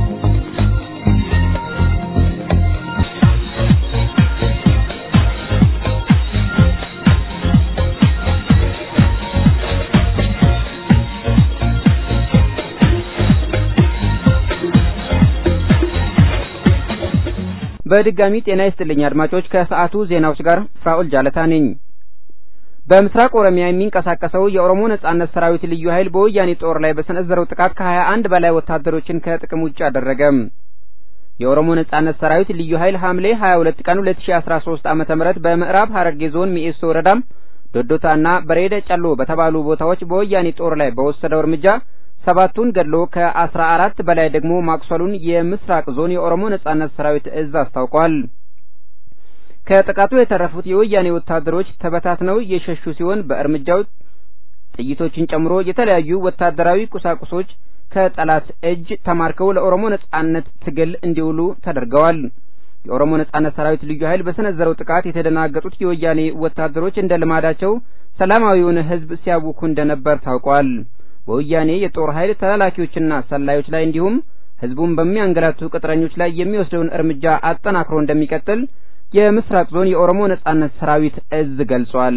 በድጋሚ ጤና ይስጥልኝ አድማጮች፣ ከሰዓቱ ዜናዎች ጋር ፍራኦል ጃለታ ነኝ። በምስራቅ ኦሮሚያ የሚንቀሳቀሰው የኦሮሞ ነጻነት ሰራዊት ልዩ ኃይል በወያኔ ጦር ላይ በሰነዘረው ጥቃት ከ21 በላይ ወታደሮችን ከጥቅም ውጭ አደረገ። የኦሮሞ ነጻነት ሰራዊት ልዩ ኃይል ሐምሌ 22 ቀን 2013 ዓ.ም በምዕራብ ሐረርጌ ዞን ሚኤሶ ወረዳ ዶዶታና በሬደ ጨሎ በተባሉ ቦታዎች በወያኔ ጦር ላይ በወሰደው እርምጃ 7ቱን ገድሎ ከ14 በላይ ደግሞ ማቁሰሉን የምስራቅ ዞን የኦሮሞ ነጻነት ሰራዊት እዝ አስታውቋል። ከጥቃቱ የተረፉት የወያኔ ወታደሮች ተበታትነው የሸሹ ሲሆን በእርምጃው ጥይቶችን ጨምሮ የተለያዩ ወታደራዊ ቁሳቁሶች ከጠላት እጅ ተማርከው ለኦሮሞ ነጻነት ትግል እንዲውሉ ተደርገዋል። የኦሮሞ ነጻነት ሰራዊት ልዩ ኃይል በሰነዘረው ጥቃት የተደናገጡት የወያኔ ወታደሮች እንደ ልማዳቸው ሰላማዊውን ሕዝብ ሲያውኩ እንደነበር ታውቋል። በወያኔ የጦር ኃይል ተላላኪዎችና ሰላዮች ላይ እንዲሁም ሕዝቡን በሚያንገላቱ ቅጥረኞች ላይ የሚወስደውን እርምጃ አጠናክሮ እንደሚቀጥል የምስራቅ ዞን የኦሮሞ ነጻነት ሰራዊት እዝ ገልጿል።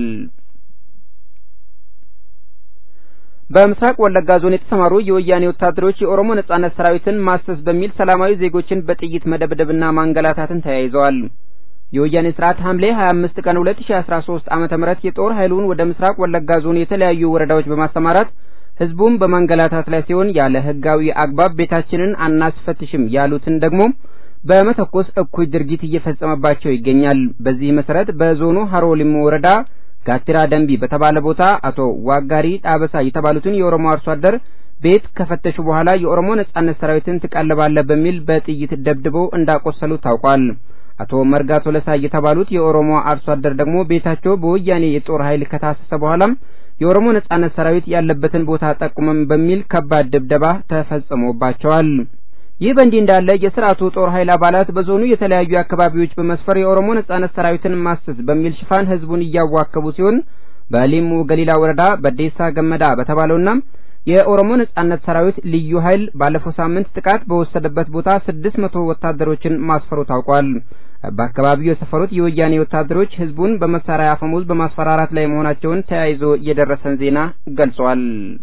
በምስራቅ ወለጋ ዞን የተሰማሩ የወያኔ ወታደሮች የኦሮሞ ነጻነት ሰራዊትን ማሰስ በሚል ሰላማዊ ዜጎችን በጥይት መደብደብና ማንገላታትን ተያይዘዋል። የወያኔ ስርዓት ሐምሌ 25 ቀን 2013 ዓ.ም የጦር ኃይሉን ወደ ምስራቅ ወለጋ ዞን የተለያዩ ወረዳዎች በማስተማራት ህዝቡን በማንገላታት ላይ ሲሆን ያለ ህጋዊ አግባብ ቤታችንን አናስፈትሽም ያሉትን ደግሞ በመተኮስ እኩይ ድርጊት እየፈጸመባቸው ይገኛል። በዚህ መሰረት በዞኑ ሀሮሊሙ ወረዳ ጋትራ ደንቢ በተባለ ቦታ አቶ ዋጋሪ ጣበሳ የተባሉትን የኦሮሞ አርሶ አደር ቤት ከፈተሹ በኋላ የኦሮሞ ነጻነት ሰራዊትን ትቀልባለህ በሚል በጥይት ደብድበው እንዳቆሰሉ ታውቋል። አቶ መርጋቶ ለሳ የተባሉት የኦሮሞ አርሶ አደር ደግሞ ቤታቸው በወያኔ የጦር ኃይል ከታሰሰ በኋላ የኦሮሞ ነጻነት ሰራዊት ያለበትን ቦታ ጠቁመም በሚል ከባድ ድብደባ ተፈጽሞባቸዋል። ይህ በእንዲህ እንዳለ የሥርዓቱ ጦር ኃይል አባላት በዞኑ የተለያዩ አካባቢዎች በመስፈር የኦሮሞ ነጻነት ሰራዊትን ማሰስ በሚል ሽፋን ህዝቡን እያዋከቡ ሲሆን በሊሙ ገሊላ ወረዳ በዴሳ ገመዳ በተባለውና የኦሮሞ ነጻነት ሰራዊት ልዩ ኃይል ባለፈው ሳምንት ጥቃት በወሰደበት ቦታ 600 ወታደሮችን ማስፈሩ ታውቋል። በአካባቢው የሰፈሩት የወያኔ ወታደሮች ህዝቡን በመሳሪያ አፈሙዝ በማስፈራራት ላይ መሆናቸውን ተያይዞ የደረሰን ዜና ገልጿል።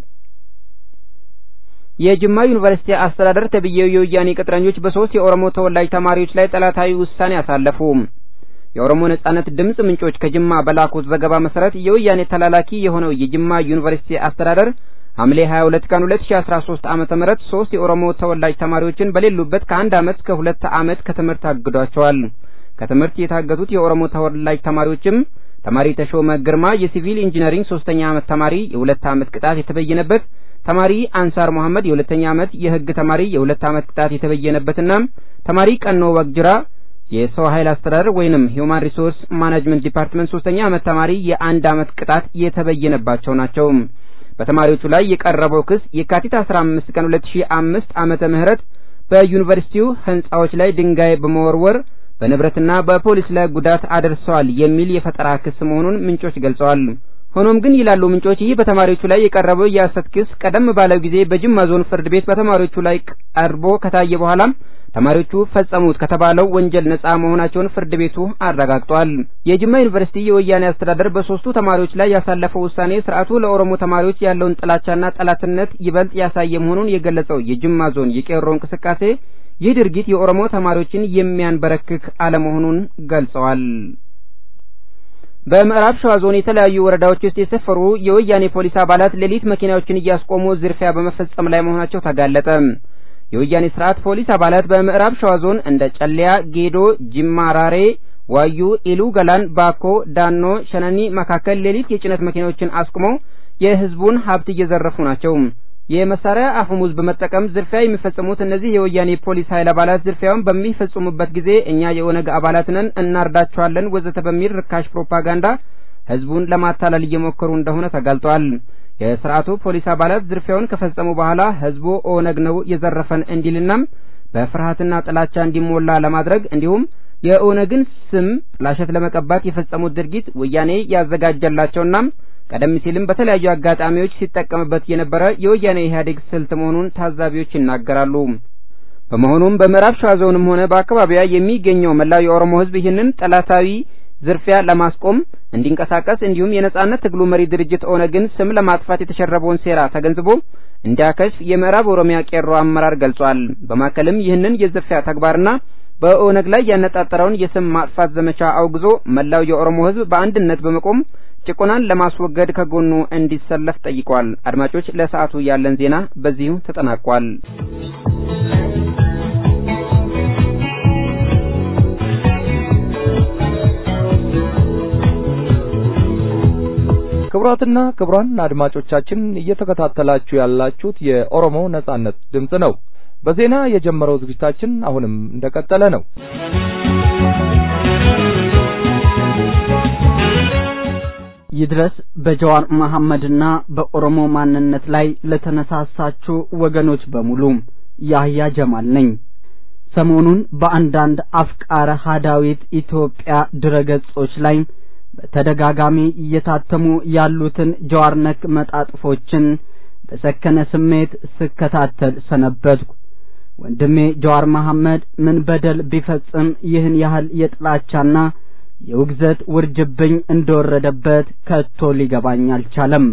የጅማ ዩኒቨርሲቲ አስተዳደር ተብዬው የወያኔ ቅጥረኞች በ3 የኦሮሞ ተወላጅ ተማሪዎች ላይ ጠላታዊ ውሳኔ አሳለፉ። የኦሮሞ ነጻነት ድምጽ ምንጮች ከጅማ በላኩት ዘገባ መሰረት የወያኔ ተላላኪ የሆነው የጅማ ዩኒቨርሲቲ አስተዳደር ሐምሌ 22 ቀን 2013 ዓ.ም 3 የኦሮሞ ተወላጅ ተማሪዎችን በሌሉበት ከ1 ዓመት እስከ 2 ዓመት ከትምህርት አግዷቸዋል። ከትምህርት የታገቱት የኦሮሞ ተወላጅ ተማሪዎችም ተማሪ ተሾመ ግርማ የሲቪል ኢንጂነሪንግ 3ኛ ዓመት ተማሪ የ2 ዓመት ቅጣት የተበየነበት፣ ተማሪ አንሳር መሐመድ የ2ኛ ዓመት የህግ ተማሪ የ2 ዓመት ቅጣት የተበየነበትና ተማሪ ቀኖ ወግጅራ የሰው ኃይል አስተዳደር ወይንም ሂውማን ሪሶርስ ማኔጅመንት ዲፓርትመንት 3ኛ ዓመት ተማሪ የ1 ዓመት ቅጣት የተበየነባቸው ናቸው። በተማሪዎቹ ላይ የቀረበው ክስ የካቲት 15 ቀን 2005 ዓመተ ምህረት በዩኒቨርሲቲው ህንጻዎች ላይ ድንጋይ በመወርወር በንብረትና በፖሊስ ላይ ጉዳት አድርሰዋል የሚል የፈጠራ ክስ መሆኑን ምንጮች ገልጸዋል። ሆኖም ግን ይላሉ ምንጮች ይህ በተማሪዎቹ ላይ የቀረበው የሐሰት ክስ ቀደም ባለው ጊዜ በጅማ ዞን ፍርድ ቤት በተማሪዎቹ ላይ ቀርቦ ከታየ በኋላ ተማሪዎቹ ፈጸሙት ከተባለው ወንጀል ነጻ መሆናቸውን ፍርድ ቤቱ አረጋግጧል። የጅማ ዩኒቨርሲቲ የወያኔ አስተዳደር በሶስቱ ተማሪዎች ላይ ያሳለፈው ውሳኔ ስርዓቱ ለኦሮሞ ተማሪዎች ያለውን ጥላቻና ጠላትነት ይበልጥ ያሳየ መሆኑን የገለጸው የጅማ ዞን የቄሮ እንቅስቃሴ ይህ ድርጊት የኦሮሞ ተማሪዎችን የሚያንበረክክ አለመሆኑን ገልጸዋል። በምዕራብ ሸዋ ዞን የተለያዩ ወረዳዎች ውስጥ የሰፈሩ የወያኔ ፖሊስ አባላት ሌሊት መኪናዎችን እያስቆሙ ዝርፊያ በመፈጸም ላይ መሆናቸው ተጋለጠ። የወያኔ ስርዓት ፖሊስ አባላት በምዕራብ ሸዋ ዞን እንደ ጨለያ፣ ጌዶ፣ ጅማ ራሬ፣ ዋዩ፣ ኢሉ ገላን፣ ባኮ፣ ዳኖ፣ ሸነኒ መካከል ሌሊት የጭነት መኪናዎችን አስቆመው የህዝቡን ሀብት እየዘረፉ ናቸው። የመሳሪያ አፈሙዝ በመጠቀም ዝርፊያ የሚፈጽሙት እነዚህ የወያኔ ፖሊስ ኃይል አባላት ዝርፊያውን በሚፈጽሙበት ጊዜ እኛ የኦነግ አባላት ነን እናርዳቸዋለን ወዘተ በሚል ርካሽ ፕሮፓጋንዳ ህዝቡን ለማታለል እየሞከሩ እንደሆነ ተጋልጧል። የስርዓቱ ፖሊስ አባላት ዝርፊያውን ከፈጸሙ በኋላ ህዝቡ ኦነግ ነው የዘረፈን እንዲልና በፍርሃትና ጥላቻ እንዲሞላ ለማድረግ እንዲሁም የኦነግን ስም ጥላሸት ለመቀባት የፈጸሙት ድርጊት ወያኔ ያዘጋጀላቸውና ቀደም ሲልም በተለያዩ አጋጣሚዎች ሲጠቀምበት የነበረ የወያኔ ኢህአዴግ ስልት መሆኑን ታዛቢዎች ይናገራሉ። በመሆኑም በምዕራብ ሸዋ ዞንም ሆነ በአካባቢያ የሚገኘው መላው የኦሮሞ ህዝብ ይህንን ጠላታዊ ዝርፊያ ለማስቆም እንዲንቀሳቀስ እንዲሁም የነጻነት ትግሉ መሪ ድርጅት ኦነግን ስም ለማጥፋት የተሸረበውን ሴራ ተገንዝቦ እንዲያከሽፍ የምዕራብ ኦሮሚያ ቄሮ አመራር ገልጿል። በማከልም ይህንን የዝርፊያ ተግባርና በኦነግ ላይ ያነጣጠረውን የስም ማጥፋት ዘመቻ አውግዞ መላው የኦሮሞ ህዝብ በአንድነት በመቆም ጭቆናን ለማስወገድ ከጎኑ እንዲሰለፍ ጠይቋል። አድማጮች ለሰዓቱ ያለን ዜና በዚሁ ተጠናቋል። ክቡራትና ክቡራን አድማጮቻችን እየተከታተላችሁ ያላችሁት የኦሮሞ ነጻነት ድምጽ ነው። በዜና የጀመረው ዝግጅታችን አሁንም እንደቀጠለ ነው። ይድረስ በጀዋር መሐመድና በኦሮሞ ማንነት ላይ ለተነሳሳችሁ ወገኖች በሙሉ ያህያ ጀማል ነኝ። ሰሞኑን በአንዳንድ አፍቃረ ሀዳዊት ኢትዮጵያ ድረገጾች ላይ በተደጋጋሚ እየታተሙ ያሉትን ጀዋር ነክ መጣጥፎችን በሰከነ ስሜት ስከታተል ሰነበትኩ። ወንድሜ ጀዋር መሐመድ ምን በደል ቢፈጽም ይህን ያህል የጥላቻና የውግዘት ውርጅብኝ እንደወረደበት ከቶ ሊገባኝ አልቻለም።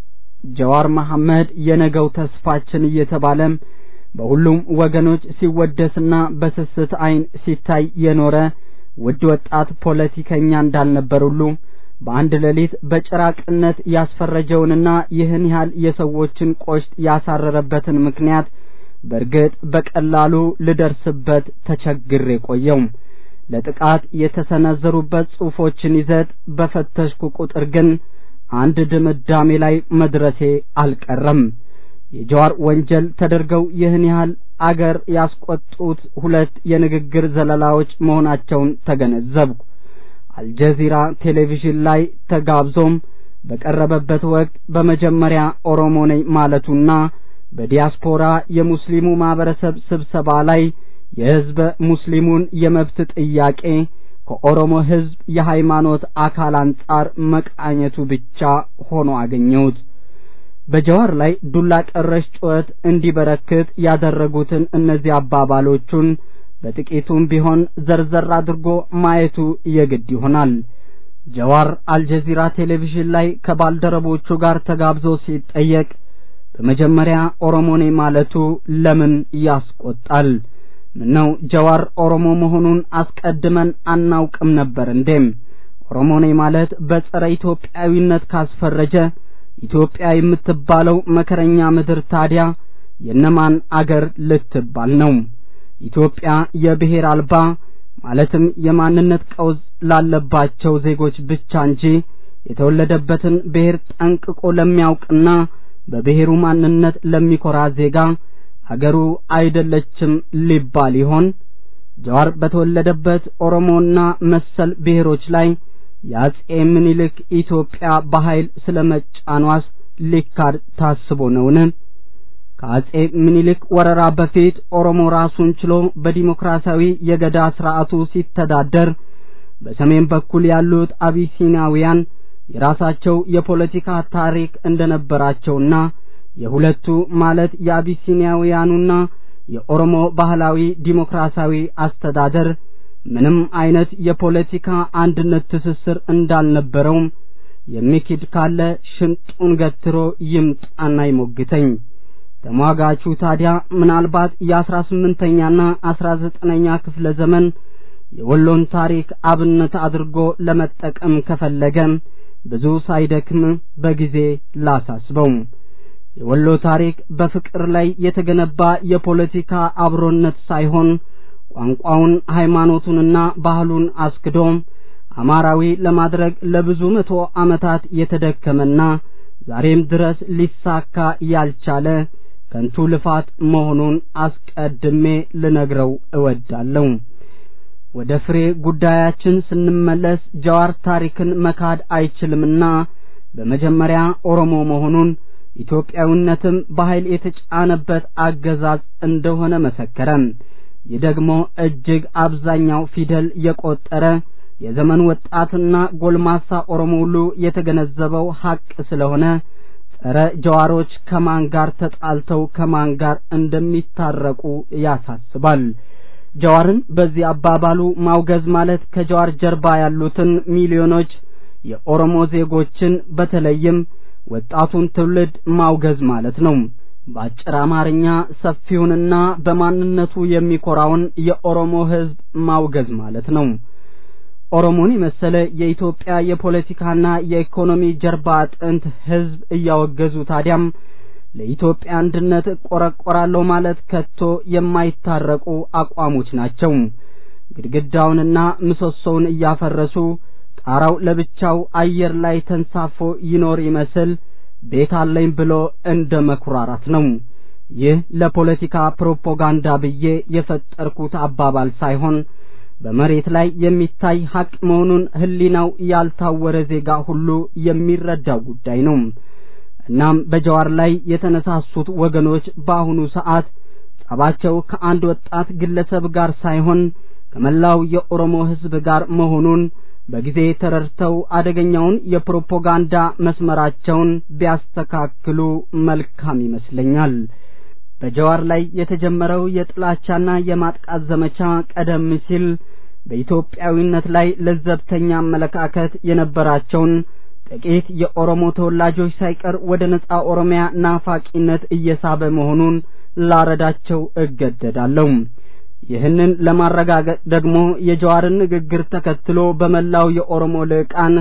ጀዋር መሐመድ የነገው ተስፋችን እየተባለ በሁሉም ወገኖች ሲወደስና በስስት አይን ሲታይ የኖረ ውድ ወጣት ፖለቲከኛ እንዳልነበር ሁሉ በአንድ ሌሊት በጭራቅነት ያስፈረጀውንና ይህን ያህል የሰዎችን ቆሽት ያሳረረበትን ምክንያት በርግጥ በቀላሉ ልደርስበት ተቸግሬ ቆየው። ለጥቃት የተሰነዘሩበት ጽሑፎችን ይዘት በፈተሽኩ ቁጥር ግን አንድ ድምዳሜ ላይ መድረሴ አልቀረም። የጀዋር ወንጀል ተደርገው ይህን ያህል አገር ያስቆጡት ሁለት የንግግር ዘለላዎች መሆናቸውን ተገነዘብኩ። አልጀዚራ ቴሌቪዥን ላይ ተጋብዞም በቀረበበት ወቅት በመጀመሪያ ኦሮሞ ነኝ ማለቱና በዲያስፖራ የሙስሊሙ ማህበረሰብ ስብሰባ ላይ የህዝብ ሙስሊሙን የመብት ጥያቄ ከኦሮሞ ህዝብ የሃይማኖት አካል አንጻር መቃኘቱ ብቻ ሆኖ አገኘሁት። በጀዋር ላይ ዱላ ቀረሽ ጩኸት እንዲበረክት ያደረጉትን እነዚህ አባባሎቹን በጥቂቱም ቢሆን ዘርዘር አድርጎ ማየቱ የግድ ይሆናል። ጀዋር አልጀዚራ ቴሌቪዥን ላይ ከባልደረቦቹ ጋር ተጋብዞ ሲጠየቅ በመጀመሪያ ኦሮሞ ነኝ ማለቱ ለምን ያስቆጣል? ምነው ጀዋር ኦሮሞ መሆኑን አስቀድመን አናውቅም ነበር እንዴም? ኦሮሞ ነኝ ማለት በጸረ ኢትዮጵያዊነት ካስፈረጀ ኢትዮጵያ የምትባለው መከረኛ ምድር ታዲያ የነማን አገር ልትባል ነው? ኢትዮጵያ የብሔር አልባ ማለትም የማንነት ቀውስ ላለባቸው ዜጎች ብቻ እንጂ የተወለደበትን ብሔር ጠንቅቆ ለሚያውቅና በብሔሩ ማንነት ለሚኮራ ዜጋ አገሩ አይደለችም ሊባል ይሆን? ጀዋር በተወለደበት ኦሮሞና መሰል ብሔሮች ላይ የአጼ ምኒልክ ኢትዮጵያ በኃይል ስለመጫኗስ ሊካድ ታስቦ ነውን? ከአጼ ምኒልክ ወረራ በፊት ኦሮሞ ራሱን ችሎ በዲሞክራሲያዊ የገዳ ስርዓቱ ሲተዳደር በሰሜን በኩል ያሉት አቢሲናውያን የራሳቸው የፖለቲካ ታሪክ እንደነበራቸውና የሁለቱ ማለት የአቢሲናውያኑና የኦሮሞ ባህላዊ ዲሞክራሲያዊ አስተዳደር ምንም አይነት የፖለቲካ አንድነት ትስስር እንዳልነበረው የሚክድ ካለ ሽንጡን ገትሮ ይምጣና ይሞግተኝ። ተሟጋቹ ታዲያ ምናልባት የ18ኛና 19ኛ ክፍለ ዘመን የወሎን ታሪክ አብነት አድርጎ ለመጠቀም ከፈለገ ብዙ ሳይደክም በጊዜ ላሳስበው። የወሎ ታሪክ በፍቅር ላይ የተገነባ የፖለቲካ አብሮነት ሳይሆን ቋንቋውን ሃይማኖቱንና ባህሉን አስክዶ አማራዊ ለማድረግ ለብዙ መቶ ዓመታት የተደከመና ዛሬም ድረስ ሊሳካ ያልቻለ ከንቱ ልፋት መሆኑን አስቀድሜ ልነግረው እወዳለሁ። ወደ ፍሬ ጉዳያችን ስንመለስ ጀዋር ታሪክን መካድ አይችልምና በመጀመሪያ ኦሮሞ መሆኑን ኢትዮጵያዊነትም በኃይል የተጫነበት አገዛዝ እንደሆነ መሰከረ። ይህ ደግሞ እጅግ አብዛኛው ፊደል የቆጠረ የዘመን ወጣትና ጎልማሳ ኦሮሞ ሁሉ የተገነዘበው ሐቅ ስለሆነ ጸረ ጀዋሮች ከማን ጋር ተጣልተው ከማን ጋር እንደሚታረቁ ያሳስባል። ጀዋርን በዚህ አባባሉ ማውገዝ ማለት ከጀዋር ጀርባ ያሉትን ሚሊዮኖች የኦሮሞ ዜጎችን በተለይም ወጣቱን ትውልድ ማውገዝ ማለት ነው። በአጭር አማርኛ ሰፊውንና በማንነቱ የሚኮራውን የኦሮሞ ሕዝብ ማውገዝ ማለት ነው። ኦሮሞን የመሰለ የኢትዮጵያ የፖለቲካና የኢኮኖሚ ጀርባ አጥንት ሕዝብ እያወገዙ ታዲያም ለኢትዮጵያ አንድነት ቆረቆራለሁ ማለት ከቶ የማይታረቁ አቋሞች ናቸው። ግድግዳውንና ምሰሶውን እያፈረሱ ጣራው ለብቻው አየር ላይ ተንሳፎ ይኖር ይመስል ቤት አለኝ ብሎ እንደ መኩራራት ነው። ይህ ለፖለቲካ ፕሮፓጋንዳ ብዬ የፈጠርኩት አባባል ሳይሆን በመሬት ላይ የሚታይ ሐቅ መሆኑን ህሊናው ያልታወረ ዜጋ ሁሉ የሚረዳው ጉዳይ ነው። እናም በጀዋር ላይ የተነሳሱት ወገኖች በአሁኑ ሰዓት ጸባቸው ከአንድ ወጣት ግለሰብ ጋር ሳይሆን ከመላው የኦሮሞ ሕዝብ ጋር መሆኑን በጊዜ ተረድተው አደገኛውን የፕሮፓጋንዳ መስመራቸውን ቢያስተካክሉ መልካም ይመስለኛል። በጀዋር ላይ የተጀመረው የጥላቻና የማጥቃት ዘመቻ ቀደም ሲል በኢትዮጵያዊነት ላይ ለዘብተኛ አመለካከት የነበራቸውን ጥቂት የኦሮሞ ተወላጆች ሳይቀር ወደ ነጻ ኦሮሚያ ናፋቂነት እየሳበ መሆኑን ላረዳቸው እገደዳለሁ። ይህንን ለማረጋገጥ ደግሞ የጀዋርን ንግግር ተከትሎ በመላው የኦሮሞ ልቃን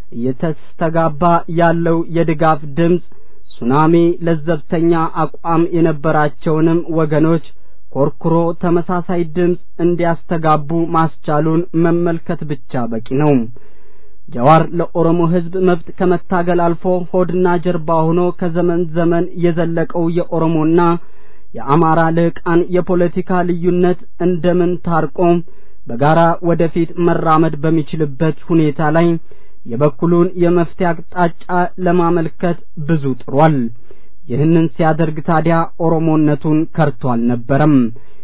እየተስተጋባ ያለው የድጋፍ ድምጽ ሱናሚ ለዘብተኛ አቋም የነበራቸውንም ወገኖች ኮርኩሮ ተመሳሳይ ድምጽ እንዲያስተጋቡ ማስቻሉን መመልከት ብቻ በቂ ነው። ጀዋር ለኦሮሞ ሕዝብ መብት ከመታገል አልፎ ሆድና ጀርባ ሆኖ ከዘመን ዘመን የዘለቀው የኦሮሞና የአማራ ልቃን የፖለቲካ ልዩነት እንደምን ታርቆ በጋራ ወደፊት መራመድ በሚችልበት ሁኔታ ላይ የበኩሉን የመፍትሄ አቅጣጫ ለማመልከት ብዙ ጥሯል። ይህንን ሲያደርግ ታዲያ ኦሮሞነቱን ከርቶ አልነበረም።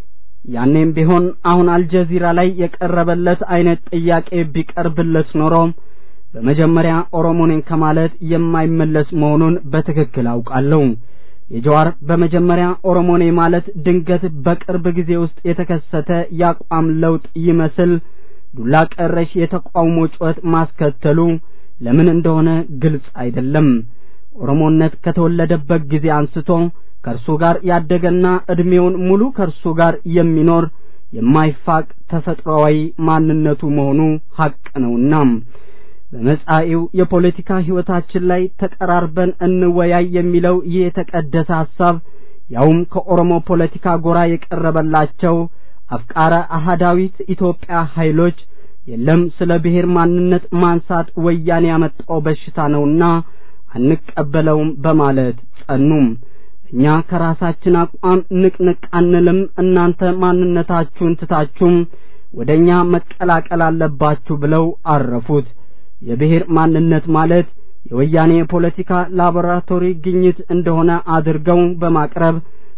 ያኔም ቢሆን አሁን አልጀዚራ ላይ የቀረበለት አይነት ጥያቄ ቢቀርብለት ኖሮ በመጀመሪያ ኦሮሞን ከማለት የማይመለስ መሆኑን በትክክል አውቃለሁ። የጀዋር በመጀመሪያ ኦሮሞኔ ማለት ድንገት በቅርብ ጊዜ ውስጥ የተከሰተ ያቋም ለውጥ ይመስል ዱላ ቀረሽ የተቃውሞ ጩኸት ማስከተሉ ለምን እንደሆነ ግልጽ አይደለም። ኦሮሞነት ከተወለደበት ጊዜ አንስቶ ከርሱ ጋር ያደገና እድሜውን ሙሉ ከርሱ ጋር የሚኖር የማይፋቅ ተፈጥሯዊ ማንነቱ መሆኑ ሐቅ ነውና በመጻኢው የፖለቲካ ህይወታችን ላይ ተቀራርበን እንወያይ የሚለው ይህ የተቀደሰ ሐሳብ ያውም ከኦሮሞ ፖለቲካ ጎራ የቀረበላቸው አፍቃረ አሃዳዊት ኢትዮጵያ ኃይሎች የለም ስለ ብሔር ማንነት ማንሳት ወያኔ ያመጣው በሽታ ነውና አንቀበለውም በማለት ጸኑም። እኛ ከራሳችን አቋም ንቅንቅ አንልም፣ እናንተ ማንነታችሁን ትታችሁም ወደኛ መቀላቀል አለባችሁ ብለው አረፉት። የብሔር ማንነት ማለት የወያኔ ፖለቲካ ላቦራቶሪ ግኝት እንደሆነ አድርገው በማቅረብ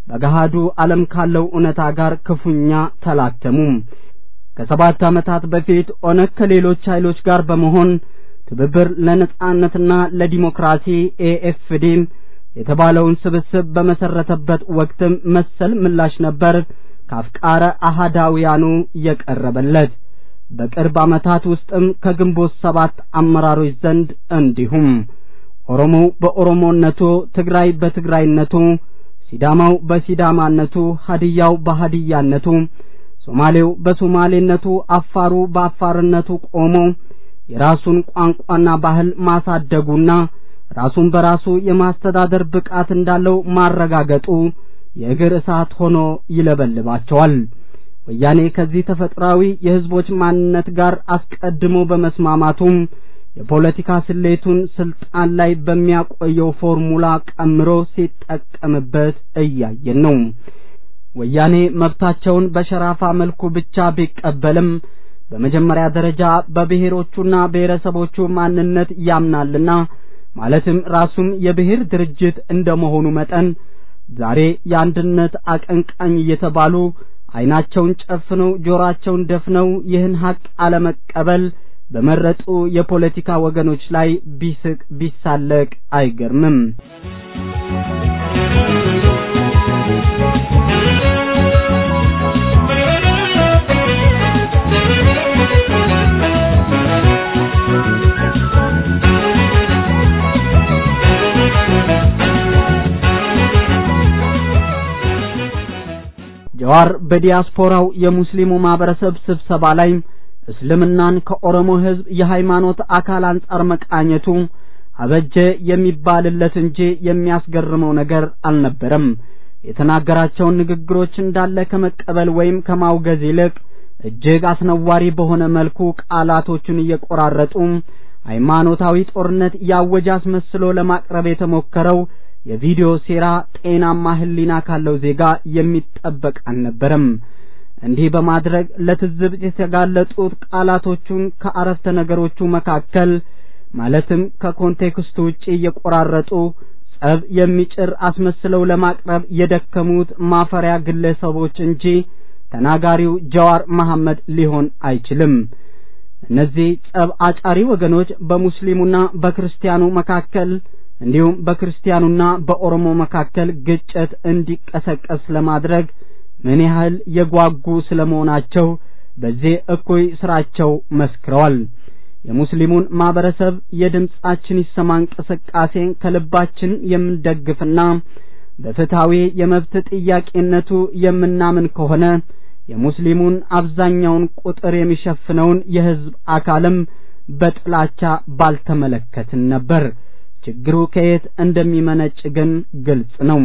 በገሃዱ ዓለም ካለው እውነታ ጋር ክፉኛ ተላተሙ። ከ7 ዓመታት በፊት ኦነግ ከሌሎች ኃይሎች ጋር በመሆን ትብብር ለነጻነትና ለዲሞክራሲ ኤኤፍዲ የተባለውን ስብስብ በመሰረተበት ወቅትም መሰል ምላሽ ነበር ካፍቃረ አሃዳውያኑ የቀረበለት። በቅርብ ዓመታት ውስጥም ከግንቦት 7 አመራሮች ዘንድ እንዲሁም ኦሮሞ በኦሮሞነቱ፣ ትግራይ በትግራይነቱ፣ ሲዳማው በሲዳማነቱ፣ ሀዲያው በሀዲያነቱ፣ ሶማሌው በሶማሌነቱ፣ አፋሩ በአፋርነቱ ቆሞ የራሱን ቋንቋና ባህል ማሳደጉና ራሱን በራሱ የማስተዳደር ብቃት እንዳለው ማረጋገጡ የእግር እሳት ሆኖ ይለበልባቸዋል። ወያኔ ከዚህ ተፈጥሯዊ የህዝቦች ማንነት ጋር አስቀድሞ በመስማማቱም የፖለቲካ ስሌቱን ስልጣን ላይ በሚያቆየው ፎርሙላ ቀምሮ ሲጠቀምበት እያየን ነው። ወያኔ መብታቸውን በሸራፋ መልኩ ብቻ ቢቀበልም በመጀመሪያ ደረጃ በብሔሮቹና ብሔረሰቦቹ ማንነት ያምናልና ማለትም ራሱም የብሔር ድርጅት እንደመሆኑ መጠን ዛሬ የአንድነት አቀንቃኝ እየተባሉ አይናቸውን ጨፍነው ጆሮአቸውን ደፍነው ይህን ሀቅ አለመቀበል በመረጡ የፖለቲካ ወገኖች ላይ ቢስቅ ቢሳለቅ አይገርምም። ጀዋር በዲያስፖራው የሙስሊሙ ማህበረሰብ ስብሰባ ላይ እስልምናን ከኦሮሞ ህዝብ የሃይማኖት አካል አንጻር መቃኘቱ አበጀ የሚባልለት እንጂ የሚያስገርመው ነገር አልነበረም። የተናገራቸውን ንግግሮች እንዳለ ከመቀበል ወይም ከማውገዝ ይልቅ እጅግ አስነዋሪ በሆነ መልኩ ቃላቶቹን እየቆራረጡ ሃይማኖታዊ ጦርነት ያወጀ አስመስሎ ለማቅረብ የተሞከረው የቪዲዮ ሴራ ጤናማ ህሊና ካለው ዜጋ የሚጠበቅ አልነበረም። እንዲህ በማድረግ ለትዝብት የተጋለጡት ቃላቶቹን ከአረፍተ ነገሮቹ መካከል ማለትም ከኮንቴክስቱ ውጪ እየቆራረጡ ጸብ የሚጭር አስመስለው ለማቅረብ የደከሙት ማፈሪያ ግለሰቦች እንጂ ተናጋሪው ጀዋር መሐመድ ሊሆን አይችልም። እነዚህ ጸብ አጫሪ ወገኖች በሙስሊሙና በክርስቲያኑ መካከል እንዲሁም በክርስቲያኑና በኦሮሞ መካከል ግጭት እንዲቀሰቀስ ለማድረግ ምን ያህል የጓጉ ስለመሆናቸው በዚህ እኩይ ስራቸው መስክረዋል። የሙስሊሙን ማህበረሰብ የድምጻችን ይሰማ እንቅስቃሴን ከልባችን የምንደግፍና በፍትሃዊ የመብት ጥያቄነቱ የምናምን ከሆነ የሙስሊሙን አብዛኛውን ቁጥር የሚሸፍነውን የህዝብ አካልም በጥላቻ ባልተመለከትን ነበር። ችግሩ ከየት እንደሚመነጭ ግን ግልጽ ነው።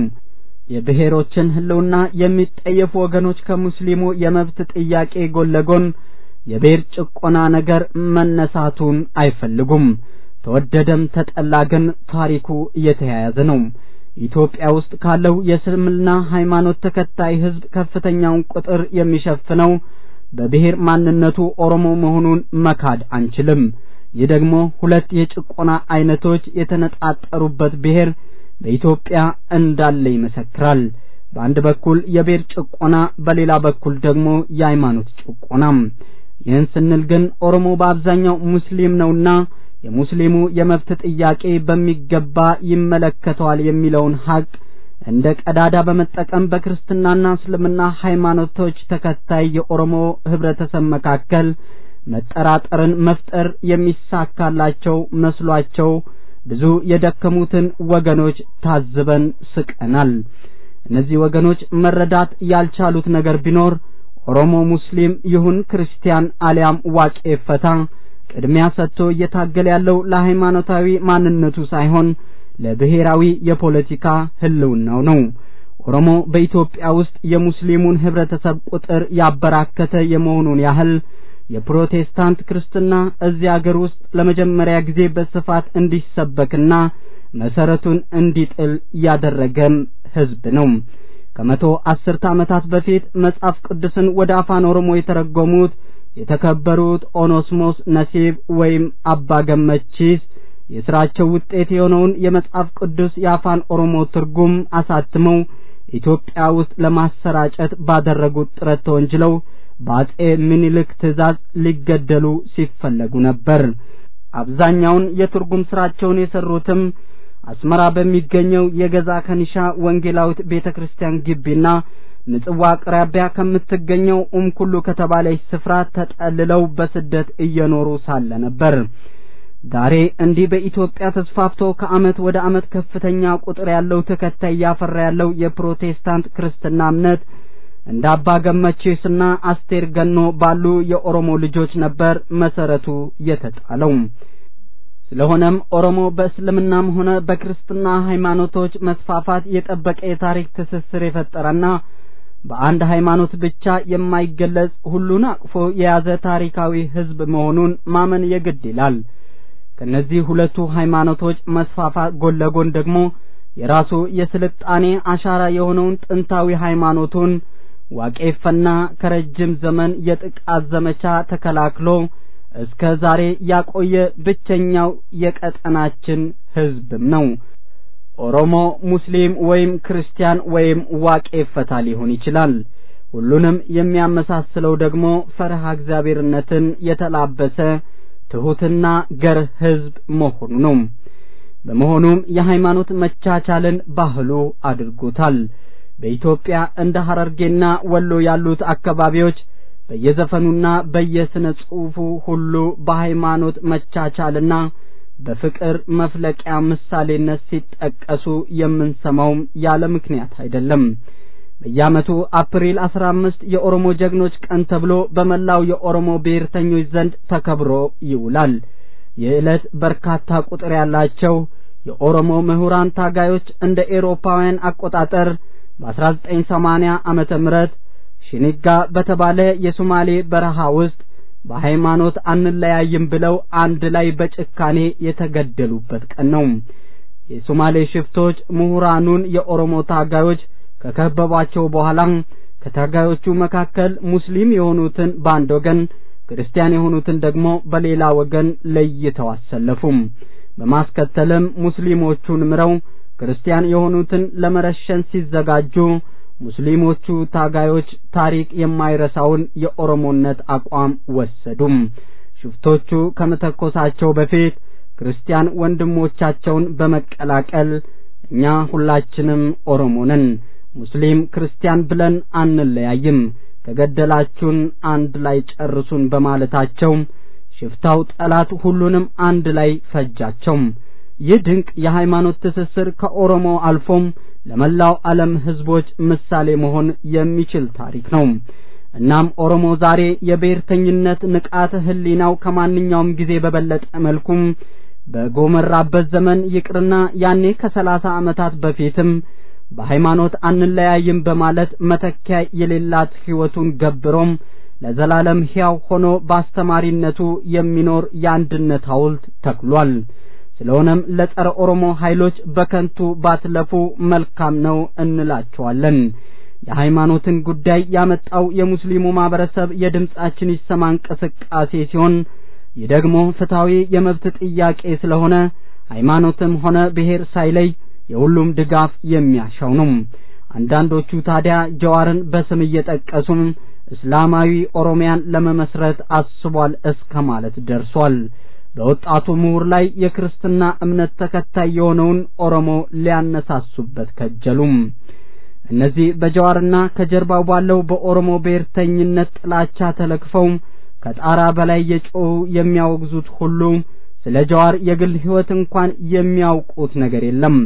የብሔሮችን ህልውና የሚጠየፉ ወገኖች ከሙስሊሙ የመብት ጥያቄ ጎን ለጎን የብሔር ጭቆና ነገር መነሳቱን አይፈልጉም። ተወደደም ተጠላ ግን ታሪኩ እየተያያዘ ነው። ኢትዮጵያ ውስጥ ካለው የእስልምና ሃይማኖት ተከታይ ህዝብ ከፍተኛውን ቁጥር የሚሸፍነው በብሔር ማንነቱ ኦሮሞ መሆኑን መካድ አንችልም። ይህ ደግሞ ሁለት የጭቆና አይነቶች የተነጣጠሩበት ብሔር በኢትዮጵያ እንዳለ ይመሰክራል። በአንድ በኩል የብሔር ጭቆና፣ በሌላ በኩል ደግሞ የሃይማኖት ጭቆና። ይህን ስንል ግን ኦሮሞ በአብዛኛው ሙስሊም ነውና የሙስሊሙ የመብት ጥያቄ በሚገባ ይመለከተዋል የሚለውን ሀቅ እንደ ቀዳዳ በመጠቀም በክርስትናና እስልምና ሃይማኖቶች ተከታይ የኦሮሞ ህብረተሰብ መካከል መጠራጠርን መፍጠር የሚሳካላቸው መስሏቸው ብዙ የደከሙትን ወገኖች ታዝበን ስቀናል። እነዚህ ወገኖች መረዳት ያልቻሉት ነገር ቢኖር ኦሮሞ ሙስሊም ይሁን ክርስቲያን አሊያም ዋቄ ፈታ ቅድሚያ ሰጥቶ እየታገለ ያለው ለሃይማኖታዊ ማንነቱ ሳይሆን ለብሔራዊ የፖለቲካ ህልውናው ነው። ኦሮሞ በኢትዮጵያ ውስጥ የሙስሊሙን ህብረተሰብ ቁጥር ያበራከተ የመሆኑን ያህል የፕሮቴስታንት ክርስትና እዚህ ሀገር ውስጥ ለመጀመሪያ ጊዜ በስፋት እንዲሰበክና መሰረቱን እንዲጥል ያደረገም ህዝብ ነው። ከ110 ዓመታት በፊት መጽሐፍ ቅዱስን ወደ አፋን ኦሮሞ የተረጎሙት የተከበሩት ኦኖስሞስ ነሲብ ወይም አባ ገመቺስ የሥራቸው ውጤት የሆነውን የመጽሐፍ ቅዱስ የአፋን ኦሮሞ ትርጉም አሳትመው ኢትዮጵያ ውስጥ ለማሰራጨት ባደረጉት ጥረት ተወንጅለው በአጼ ምኒልክ ትእዛዝ ሊገደሉ ሲፈለጉ ነበር። አብዛኛውን የትርጉም ስራቸውን የሰሩትም አስመራ በሚገኘው የገዛ ከኒሻ ወንጌላዊት ቤተክርስቲያን ግቢና ምጽዋ አቅራቢያ ከምትገኘው ኩሉ ከተባለች ስፍራ ተጠልለው በስደት እየኖሩ ሳለ ነበር። ዛሬ እንዲህ በኢትዮጵያ ተስፋፍቶ ከአመት ወደ አመት ከፍተኛ ቁጥር ያለው ተከታይ ያፈራ ያለው የፕሮቴስታንት ክርስትና እምነት እንደ አባ ገመቼስና አስቴር ገኖ ባሉ የኦሮሞ ልጆች ነበር መሰረቱ የተጣለው። ስለሆነም ኦሮሞ በእስልምናም ሆነ በክርስትና ሃይማኖቶች መስፋፋት የጠበቀ የታሪክ ትስስር የፈጠረና በአንድ ሃይማኖት ብቻ የማይገለጽ ሁሉን አቅፎ የያዘ ታሪካዊ ህዝብ መሆኑን ማመን የግድ ይላል። ከነዚህ ሁለቱ ሃይማኖቶች መስፋፋት ጎን ለጎን ደግሞ የራሱ የስልጣኔ አሻራ የሆነውን ጥንታዊ ሃይማኖቱን ዋቄፈና ከረጅም ዘመን የጥቃት ዘመቻ ተከላክሎ እስከ ዛሬ ያቆየ ብቸኛው የቀጠናችን ህዝብም ነው። ኦሮሞ ሙስሊም ወይም ክርስቲያን ወይም ዋቄፈታ ሊሆን ይችላል። ሁሉንም የሚያመሳስለው ደግሞ ፈርሃ እግዚአብሔርነትን የተላበሰ ትሁትና ገር ህዝብ መሆኑ ነው። በመሆኑም የሃይማኖት መቻቻልን ባህሉ አድርጎታል። በኢትዮጵያ እንደ ሐረርጌና ወሎ ያሉት አካባቢዎች በየዘፈኑና በየስነ ጽሑፉ ሁሉ በሃይማኖት መቻቻልና በፍቅር መፍለቂያ ምሳሌነት ሲጠቀሱ የምንሰማው ያለ ምክንያት አይደለም። በየዓመቱ አፕሪል 15 የኦሮሞ ጀግኖች ቀን ተብሎ በመላው የኦሮሞ ብሔርተኞች ዘንድ ተከብሮ ይውላል። የዕለት በርካታ ቁጥር ያላቸው የኦሮሞ ምሁራን ታጋዮች እንደ ኤሮፓውያን አቆጣጠር በ1980 ዓመተ ምህረት ሽኒጋ በተባለ የሶማሌ በረሃ ውስጥ በሃይማኖት አንለያይም ብለው አንድ ላይ በጭካኔ የተገደሉበት ቀን ነው። የሶማሌ ሽፍቶች ምሁራኑን የኦሮሞ ታጋዮች ከከበቧቸው በኋላ ከታጋዮቹ መካከል ሙስሊም የሆኑትን በአንድ ወገን ክርስቲያን የሆኑትን ደግሞ በሌላ ወገን ለይተው አሰለፉ። በማስከተልም ሙስሊሞቹን ምረው ክርስቲያን የሆኑትን ለመረሸን ሲዘጋጁ ሙስሊሞቹ ታጋዮች ታሪክ የማይረሳውን የኦሮሞነት አቋም ወሰዱ። ሽፍቶቹ ከመተኮሳቸው በፊት ክርስቲያን ወንድሞቻቸውን በመቀላቀል እኛ ሁላችንም ኦሮሞ ነን፣ ሙስሊም ክርስቲያን ብለን አንለያይም፣ ከገደላችሁን አንድ ላይ ጨርሱን በማለታቸው ሽፍታው ጠላት ሁሉንም አንድ ላይ ፈጃቸው። ይህ ድንቅ የሃይማኖት ትስስር ከኦሮሞ አልፎም ለመላው ዓለም ህዝቦች ምሳሌ መሆን የሚችል ታሪክ ነው። እናም ኦሮሞ ዛሬ የብሔርተኝነት ንቃተ ህሊናው ከማንኛውም ጊዜ በበለጠ መልኩም በጎመራበት ዘመን ይቅርና ያኔ ከ30 ዓመታት በፊትም በሃይማኖት አንለያይም በማለት መተኪያ የሌላት ህይወቱን ገብሮም ለዘላለም ሕያው ሆኖ በአስተማሪነቱ የሚኖር የአንድነት ሐውልት ተክሏል። ስለሆነም ለጸረ ኦሮሞ ኃይሎች በከንቱ ባትለፉ መልካም ነው እንላቸዋለን። የሃይማኖትን ጉዳይ ያመጣው የሙስሊሙ ማህበረሰብ የድምጻችን ይሰማ እንቅስቃሴ ሲሆን ይህ ደግሞ ፍትሃዊ የመብት ጥያቄ ስለሆነ ሃይማኖትም ሆነ ብሔር ሳይለይ የሁሉም ድጋፍ የሚያሻው ነው። አንዳንዶቹ ታዲያ ጀዋርን በስም እየጠቀሱም እስላማዊ ኦሮሚያን ለመመስረት አስቧል እስከ ማለት ደርሷል። በወጣቱ ምሁር ላይ የክርስትና እምነት ተከታይ የሆነውን ኦሮሞ ሊያነሳሱበት ከጀሉም። እነዚህ በጀዋርና ከጀርባው ባለው በኦሮሞ ብሔርተኝነት ጥላቻ ተለክፈው ከጣራ በላይ የጮሁ የሚያወግዙት ሁሉ ስለ ጀዋር የግል ህይወት እንኳን የሚያውቁት ነገር የለም።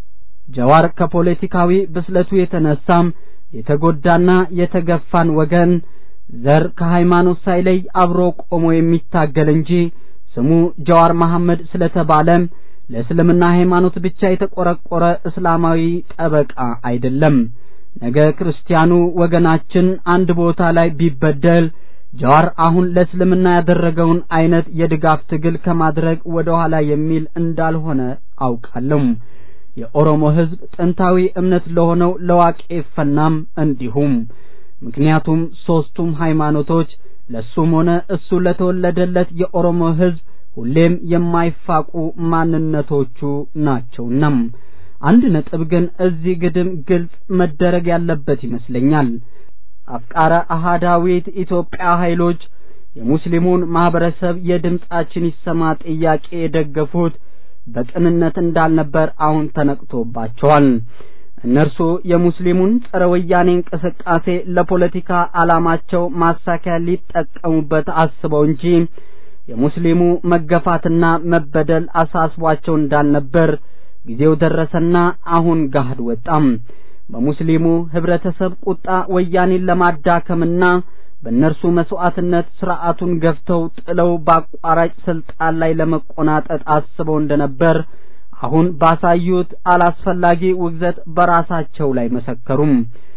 ጀዋር ከፖለቲካዊ ብስለቱ የተነሳም የተጎዳና የተገፋን ወገን ዘር ከሃይማኖት ሳይለይ አብሮ ቆሞ የሚታገል እንጂ ስሙ ጀዋር መሐመድ ስለተባለ ለእስልምና ሃይማኖት ብቻ የተቆረቆረ እስላማዊ ጠበቃ አይደለም። ነገ ክርስቲያኑ ወገናችን አንድ ቦታ ላይ ቢበደል ጀዋር አሁን ለእስልምና ያደረገውን አይነት የድጋፍ ትግል ከማድረግ ወደ ኋላ የሚል እንዳልሆነ አውቃለሁ። የኦሮሞ ህዝብ ጥንታዊ እምነት ለሆነው ለዋቄፈናም እንዲሁም ምክንያቱም ሶስቱም ሃይማኖቶች ለሱም ሆነ እሱ ለተወለደለት የኦሮሞ ህዝብ ሁሌም የማይፋቁ ማንነቶቹ ናቸውና አንድ ነጥብ ግን እዚህ ግድም ግልጽ መደረግ ያለበት ይመስለኛል። አፍቃረ አሃዳዊት ኢትዮጵያ ኃይሎች የሙስሊሙን ማህበረሰብ የድምጻችን ይሰማ ጥያቄ የደገፉት በቅንነት እንዳልነበር አሁን ተነቅቶባቸዋል። እነርሱ የሙስሊሙን ጸረ ወያኔ እንቅስቃሴ ለፖለቲካ ዓላማቸው ማሳካያ ሊጠቀሙበት አስበው እንጂ የሙስሊሙ መገፋትና መበደል አሳስቧቸው እንዳልነበር ጊዜው ደረሰና አሁን ጋድ ወጣም። በሙስሊሙ ህብረተሰብ ቁጣ ወያኔን ለማዳከምና በእነርሱ መስዋዕትነት ስርዓቱን ገፍተው ጥለው በአቋራጭ ስልጣን ላይ ለመቆናጠጥ አስበው እንደነበር አሁን ባሳዩት አላስፈላጊ ውግዘት በራሳቸው ላይ መሰከሩም።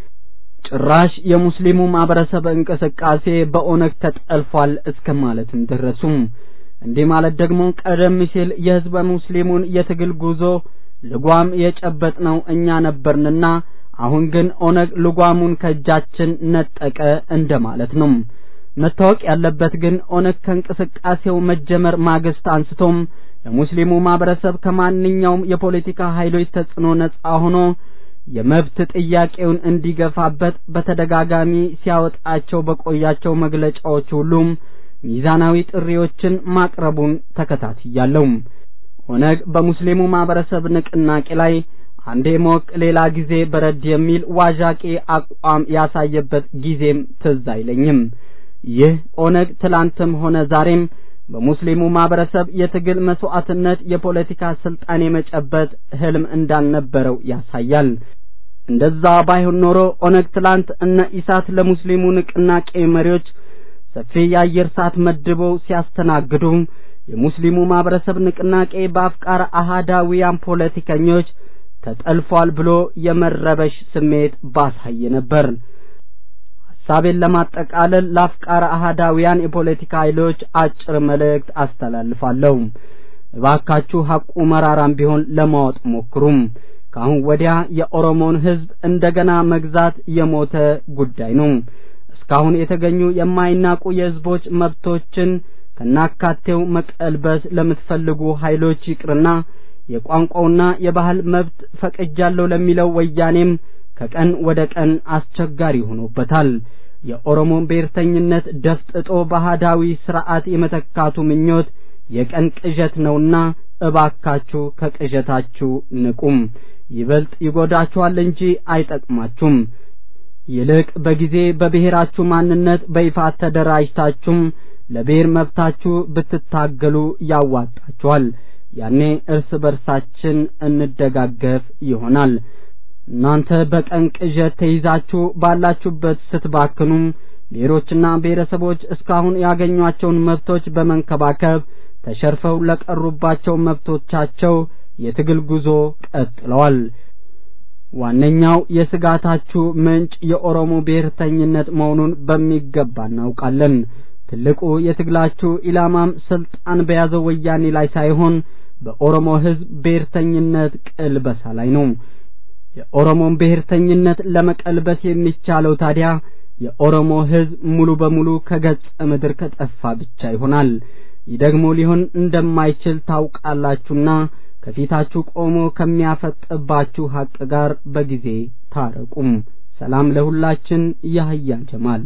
ጭራሽ የሙስሊሙ ማህበረሰብ እንቅስቃሴ በኦነግ ተጠልፏል እስከማለትም ደረሱም። እንዲህ ማለት ደግሞ ቀደም ሲል የህዝበ ሙስሊሙን የትግል ጉዞ ልጓም የጨበጥነው እኛ ነበርንና አሁን ግን ኦነግ ልጓሙን ከእጃችን ነጠቀ እንደማለት ነው። መታወቅ ያለበት ግን ኦነግ ከእንቅስቃሴው መጀመር ማግስት አንስቶም የሙስሊሙ ማህበረሰብ ከማንኛውም የፖለቲካ ኃይሎች ተጽዕኖ ነጻ ሆኖ የመብት ጥያቄውን እንዲገፋበት በተደጋጋሚ ሲያወጣቸው በቆያቸው መግለጫዎች ሁሉም ሚዛናዊ ጥሪዎችን ማቅረቡን ተከታትያለሁ። ኦነግ በሙስሊሙ ማህበረሰብ ንቅናቄ ላይ አንዴ ሞቅ ሌላ ጊዜ በረድ የሚል ዋዣቂ አቋም ያሳየበት ጊዜም ትዝ አይለኝም። ይህ ኦነግ ትላንትም ሆነ ዛሬም በሙስሊሙ ማህበረሰብ የትግል መስዋዕትነት የፖለቲካ ስልጣን የመጨበጥ ህልም እንዳልነበረው ያሳያል። እንደዛ ባይሆን ኖሮ ኦነግ ትላንት እነ ኢሳት ለሙስሊሙ ንቅናቄ መሪዎች ሰፊ የአየር ሰዓት መድበው ሲያስተናግዱ የሙስሊሙ ማህበረሰብ ንቅናቄ በአፍቃረ አሃዳውያን ፖለቲከኞች ተጠልፏል ብሎ የመረበሽ ስሜት ባሳየ ነበር። ሐሳቤን ለማጠቃለል ለአፍቃረ አሃዳውያን የፖለቲካ ኃይሎች አጭር መልእክት አስተላልፋለሁ። እባካችሁ ሐቁ መራራም ቢሆን ለማወጥ ሞክሩም። ካሁን ወዲያ የኦሮሞን ህዝብ እንደገና መግዛት የሞተ ጉዳይ ነው። እስካሁን የተገኙ የማይናቁ የህዝቦች መብቶችን ከናካቴው መቀልበስ ለምትፈልጉ ኃይሎች ይቅርና የቋንቋውና የባህል መብት ፈቅጃለሁ ለሚለው ወያኔም ከቀን ወደ ቀን አስቸጋሪ ሆኖበታል። የኦሮሞን ብሔርተኝነት ደፍጥጦ ባህዳዊ ስርዓት የመተካቱ ምኞት የቀን ቅዠት ነውና እባካችሁ ከቅዠታችሁ ንቁም። ይበልጥ ይጎዳችኋል እንጂ አይጠቅማችሁም። ይልቅ በጊዜ በብሔራችሁ ማንነት በይፋ ተደራጅታችሁም ለብሔር መብታችሁ ብትታገሉ ያዋጣችኋል። ያኔ እርስ በርሳችን እንደጋገፍ ይሆናል። እናንተ በቀን ቅዠት ተይዛችሁ ባላችሁበት ስትባክኑም ብሔሮችና ብሔረሰቦች እስካሁን ያገኟቸውን መብቶች በመንከባከብ ተሸርፈው ለቀሩባቸው መብቶቻቸው የትግል ጉዞ ቀጥለዋል። ዋነኛው የስጋታችሁ ምንጭ የኦሮሞ ብሔርተኝነት መሆኑን በሚገባ እናውቃለን። ትልቁ የትግላችሁ ኢላማም ስልጣን በያዘው ወያኔ ላይ ሳይሆን በኦሮሞ ህዝብ ብሔርተኝነት ቅልበሳ ላይ ነው። የኦሮሞን ብሔርተኝነት ለመቀልበስ የሚቻለው ታዲያ የኦሮሞ ህዝብ ሙሉ በሙሉ ከገጽ ምድር ከጠፋ ብቻ ይሆናል። ይህ ደግሞ ሊሆን እንደማይችል ታውቃላችሁና ከፊታችሁ ቆሞ ከሚያፈጥባችሁ ሐቅ ጋር በጊዜ ታረቁም። ሰላም ለሁላችን። ያህያ ጀማል።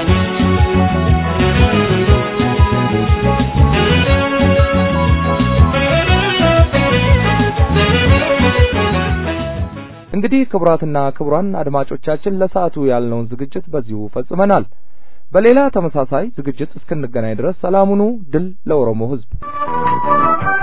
እንግዲህ ክቡራትና ክቡራን አድማጮቻችን ለሰዓቱ ያልነውን ዝግጅት በዚሁ ፈጽመናል። በሌላ ተመሳሳይ ዝግጅት እስክንገናኝ ድረስ ሰላም ሁኑ። ድል ለኦሮሞ ህዝብ።